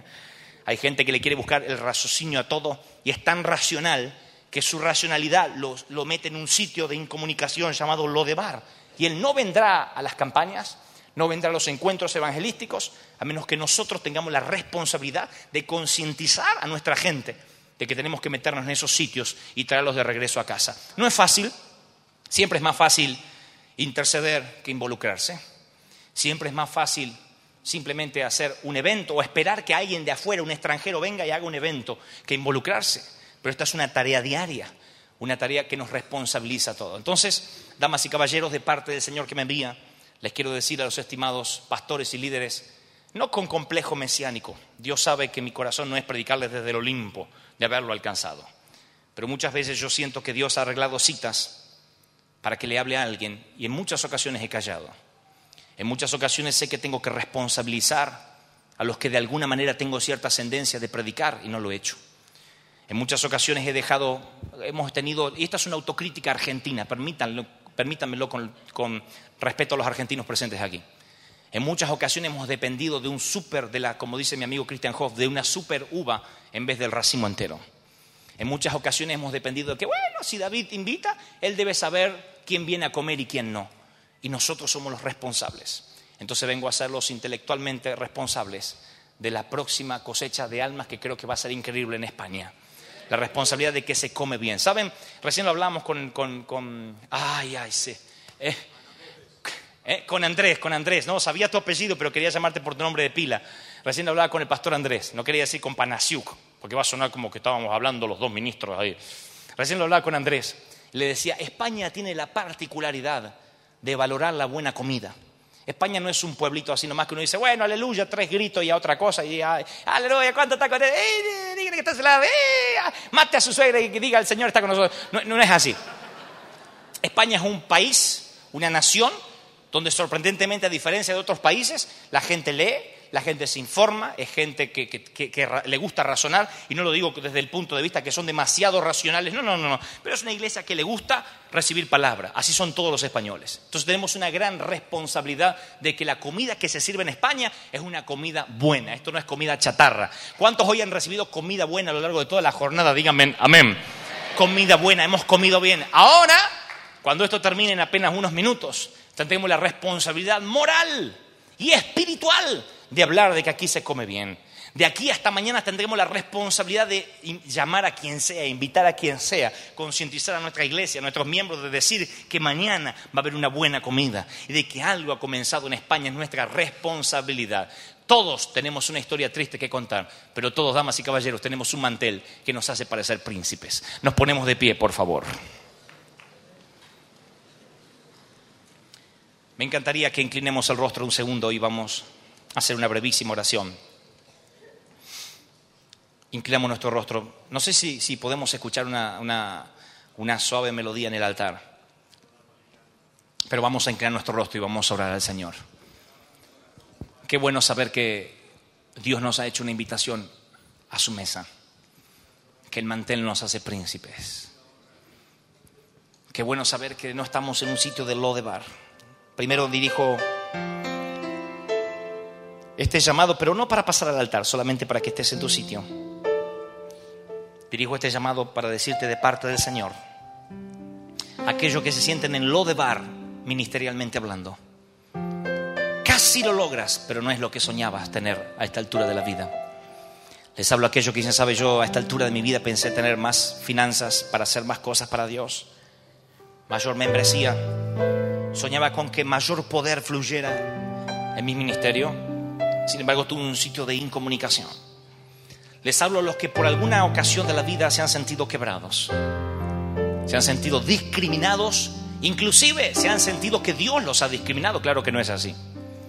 Hay gente que le quiere buscar el raciocinio a todo y es tan racional que su racionalidad lo, lo mete en un sitio de incomunicación llamado Lodebar. Y él no vendrá a las campañas, no vendrá a los encuentros evangelísticos, a menos que nosotros tengamos la responsabilidad de concientizar a nuestra gente de que tenemos que meternos en esos sitios y traerlos de regreso a casa. No es fácil, siempre es más fácil interceder que involucrarse. Siempre es más fácil simplemente hacer un evento o esperar que alguien de afuera, un extranjero, venga y haga un evento que involucrarse. Pero esta es una tarea diaria, una tarea que nos responsabiliza a todos. Entonces, damas y caballeros, de parte del Señor que me envía, les quiero decir a los estimados pastores y líderes, no con complejo mesiánico. Dios sabe que mi corazón no es predicarles desde el Olimpo, de haberlo alcanzado. Pero muchas veces yo siento que Dios ha arreglado citas para que le hable a alguien y en muchas ocasiones he callado. En muchas ocasiones sé que tengo que responsabilizar a los que de alguna manera tengo cierta ascendencia de predicar y no lo he hecho. En muchas ocasiones he dejado, hemos tenido, y esta es una autocrítica argentina, permítanlo, permítanmelo con, con respeto a los argentinos presentes aquí. En muchas ocasiones hemos dependido de un súper, de la, como dice mi amigo Christian Hoff, de una súper uva en vez del racimo entero. En muchas ocasiones hemos dependido de que, bueno, si David invita, él debe saber quién viene a comer y quién no. Y nosotros somos los responsables. Entonces vengo a ser los intelectualmente responsables de la próxima cosecha de almas que creo que va a ser increíble en España. La responsabilidad de que se come bien. ¿Saben? Recién lo hablamos con... con, con ay, ay, sí. Eh, eh, con Andrés, con Andrés. No, sabía tu apellido, pero quería llamarte por tu nombre de pila. Recién hablaba con el pastor Andrés. No quería decir con Panasiuk, porque va a sonar como que estábamos hablando los dos ministros ahí. Recién lo hablaba con Andrés. Le decía, España tiene la particularidad de valorar la buena comida. España no es un pueblito así nomás que uno dice, bueno, aleluya, tres gritos y a otra cosa. Y ay, aleluya, ¿cuánto está con él? Eh, dígale que está celado. Eh, mate a su suegra y que diga, el Señor está con nosotros. No, no es así. España es un país, una nación, donde sorprendentemente, a diferencia de otros países, la gente lee, la gente se informa, es gente que, que, que, que le gusta razonar, y no lo digo desde el punto de vista que son demasiado racionales, no, no, no, no, pero es una iglesia que le gusta recibir palabra. Así son todos los españoles. Entonces tenemos una gran responsabilidad de que la comida que se sirve en España es una comida buena. Esto no es comida chatarra. ¿Cuántos hoy han recibido comida buena a lo largo de toda la jornada? Díganme amén. Comida buena, hemos comido bien. Ahora, cuando esto termine en apenas unos minutos, tenemos la responsabilidad moral y espiritual de hablar de que aquí se come bien. De aquí hasta mañana tendremos la responsabilidad de llamar a quien sea, invitar a quien sea, concientizar a nuestra iglesia, a nuestros miembros, de decir que mañana va a haber una buena comida y de que algo ha comenzado en España. Es nuestra responsabilidad. Todos tenemos una historia triste que contar, pero todos, damas y caballeros, tenemos un mantel que nos hace parecer príncipes. Nos ponemos de pie, por favor. Me encantaría que inclinemos el rostro un segundo y vamos a hacer una brevísima oración. Inclinamos nuestro rostro. No sé si, si podemos escuchar una, una, una suave melodía en el altar, pero vamos a inclinar nuestro rostro y vamos a orar al Señor. Qué bueno saber que Dios nos ha hecho una invitación a su mesa, que el mantel nos hace príncipes. Qué bueno saber que no estamos en un sitio de Lodebar. Primero dirijo este llamado, pero no para pasar al altar, solamente para que estés en tu sitio. Dirijo este llamado para decirte de parte del Señor, aquellos que se sienten en Lodebar ministerialmente hablando. Casi lo logras, pero no es lo que soñabas tener a esta altura de la vida. Les hablo a aquellos que dicen, sabe, yo a esta altura de mi vida pensé tener más finanzas para hacer más cosas para Dios, mayor membresía. Soñaba con que mayor poder fluyera en mi ministerio. Sin embargo, tuve un sitio de incomunicación. Les hablo a los que por alguna ocasión de la vida se han sentido quebrados, se han sentido discriminados, inclusive se han sentido que Dios los ha discriminado. Claro que no es así.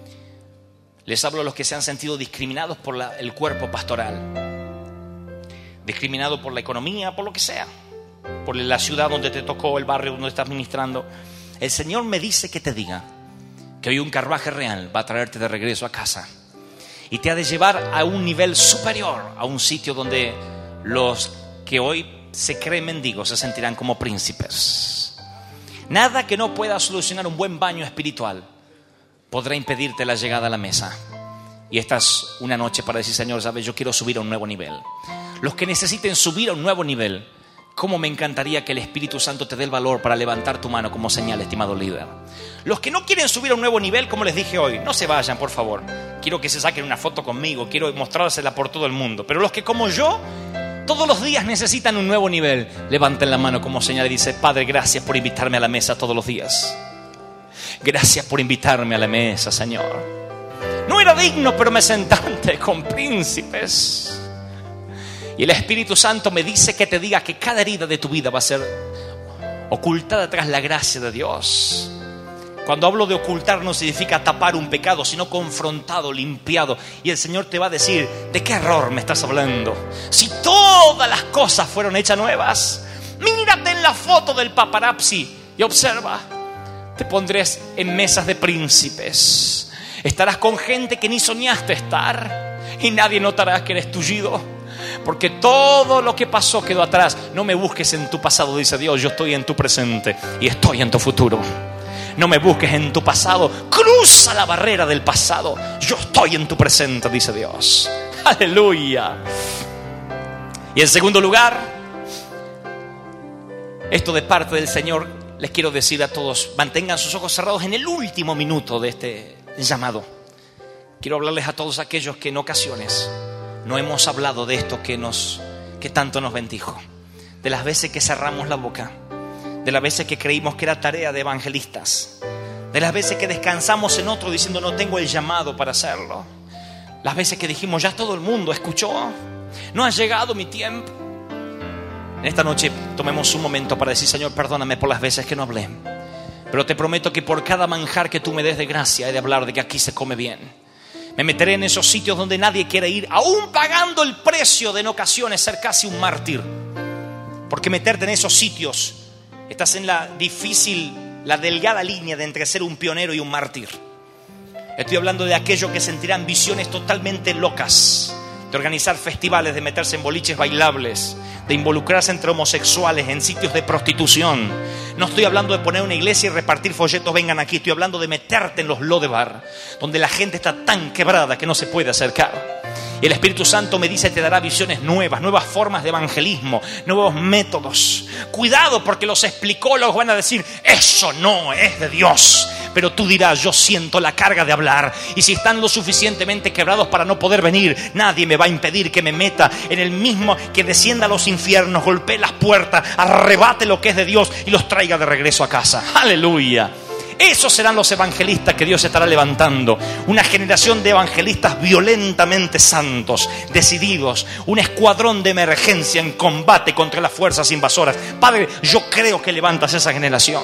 Les hablo a los que se han sentido discriminados por la, el cuerpo pastoral, discriminados por la economía, por lo que sea, por la ciudad donde te tocó, el barrio donde estás ministrando. El Señor me dice que te diga que hoy un carruaje real va a traerte de regreso a casa y te ha de llevar a un nivel superior, a un sitio donde los que hoy se creen mendigos se sentirán como príncipes. Nada que no pueda solucionar un buen baño espiritual podrá impedirte la llegada a la mesa. Y esta es una noche para decir, Señor, sabes, yo quiero subir a un nuevo nivel. Los que necesiten subir a un nuevo nivel, cómo me encantaría que el Espíritu Santo te dé el valor para levantar tu mano como señal, estimado líder. Los que no quieren subir a un nuevo nivel, como les dije hoy, no se vayan, por favor. Quiero que se saquen una foto conmigo, quiero mostrársela por todo el mundo. Pero los que, como yo, todos los días necesitan un nuevo nivel, levanten la mano como señal y dice, Padre, gracias por invitarme a la mesa todos los días. Gracias por invitarme a la mesa, Señor. No era digno, pero me sentaste con príncipes. Y el Espíritu Santo me dice que te diga que cada herida de tu vida va a ser ocultada tras la gracia de Dios. Cuando hablo de ocultar no significa tapar un pecado, sino confrontado, limpiado. Y el Señor te va a decir, ¿de qué error me estás hablando? Si todas las cosas fueron hechas nuevas, mírate en la foto del paparazzi y observa. Te pondré en mesas de príncipes. Estarás con gente que ni soñaste estar y nadie notará que eres tullido, porque todo lo que pasó quedó atrás. No me busques en tu pasado, dice Dios, yo estoy en tu presente y estoy en tu futuro. No me busques en tu pasado, cruza la barrera del pasado, yo estoy en tu presente, dice Dios. Aleluya. Y en segundo lugar, esto de parte del Señor, les quiero decir a todos, mantengan sus ojos cerrados en el último minuto de este llamado. Quiero hablarles a todos aquellos que en ocasiones no hemos hablado de esto que nos, que tanto nos bendijo, de las veces que cerramos la boca, de las veces que creímos que era tarea de evangelistas, de las veces que descansamos en otro diciendo no tengo el llamado para hacerlo, las veces que dijimos ya todo el mundo escuchó, no ha llegado mi tiempo. En esta noche tomemos un momento para decir, Señor, perdóname por las veces que no hablé, pero te prometo que por cada manjar que tú me des de gracia he de hablar de que aquí se come bien. Me meteré en esos sitios donde nadie quiere ir, aún pagando el precio de en ocasiones ser casi un mártir. Porque meterte en esos sitios, estás en la difícil, la delgada línea de entre ser un pionero y un mártir. Estoy hablando de aquellos que sentirán visiones totalmente locas, de organizar festivales, de meterse en boliches bailables, de involucrarse entre homosexuales en sitios de prostitución. No estoy hablando de poner una iglesia y repartir folletos, vengan aquí. Estoy hablando de meterte en los Lodebar, donde la gente está tan quebrada que no se puede acercar. Y el Espíritu Santo me dice, te dará visiones nuevas, nuevas formas de evangelismo, nuevos métodos. Cuidado, porque los explicólogos van a decir, eso no es de Dios. Pero tú dirás, yo siento la carga de hablar. Y si están lo suficientemente quebrados para no poder venir, nadie me va a impedir que me meta en el mismo, que descienda a los infiernos, golpee las puertas, arrebate lo que es de Dios y los traiga de regreso a casa. ¡Aleluya! Esos serán los evangelistas que Dios estará levantando. Una generación de evangelistas violentamente santos, decididos. Un escuadrón de emergencia en combate contra las fuerzas invasoras. Padre, yo creo que levantas esa generación.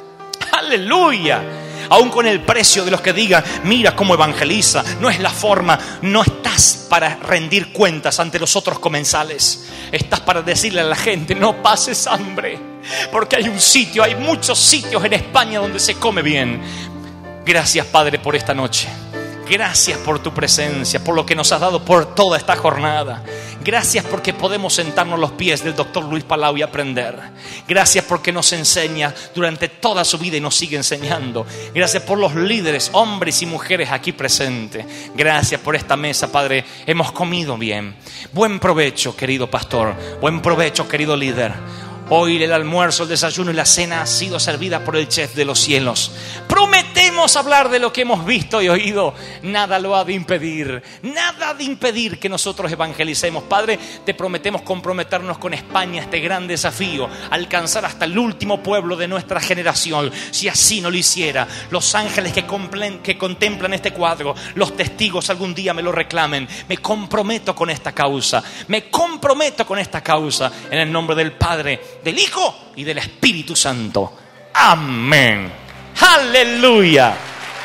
¡Aleluya! Aún con el precio de los que digan, mira cómo evangeliza, no es la forma. No estás para rendir cuentas ante los otros comensales. Estás para decirle a la gente, no pases hambre, porque hay un sitio, hay muchos sitios en España donde se come bien. Gracias, Padre, por esta noche. Gracias por tu presencia, por lo que nos has dado por toda esta jornada. Gracias porque podemos sentarnos a los pies del doctor Luis Palau y aprender. Gracias porque nos enseña durante toda su vida y nos sigue enseñando. Gracias por los líderes, hombres y mujeres aquí presentes. Gracias por esta mesa, Padre. Hemos comido bien. Buen provecho, querido pastor. Buen provecho, querido líder. Hoy el almuerzo, el desayuno y la cena ha sido servida por el chef de los cielos. Prometemos hablar de lo que hemos visto y oído. Nada lo ha de impedir. Nada ha de impedir que nosotros evangelicemos. Padre, te prometemos comprometernos con España, este gran desafío, alcanzar hasta el último pueblo de nuestra generación. Si así no lo hiciera, los ángeles que, complen, que contemplan este cuadro, los testigos algún día me lo reclamen. Me comprometo con esta causa. Me comprometo con esta causa en el nombre del Padre, del Hijo y del Espíritu Santo. Amén. Aleluya.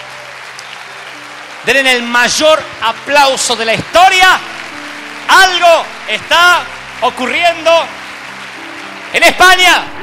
Denle el mayor aplauso de la historia. Algo está ocurriendo en España.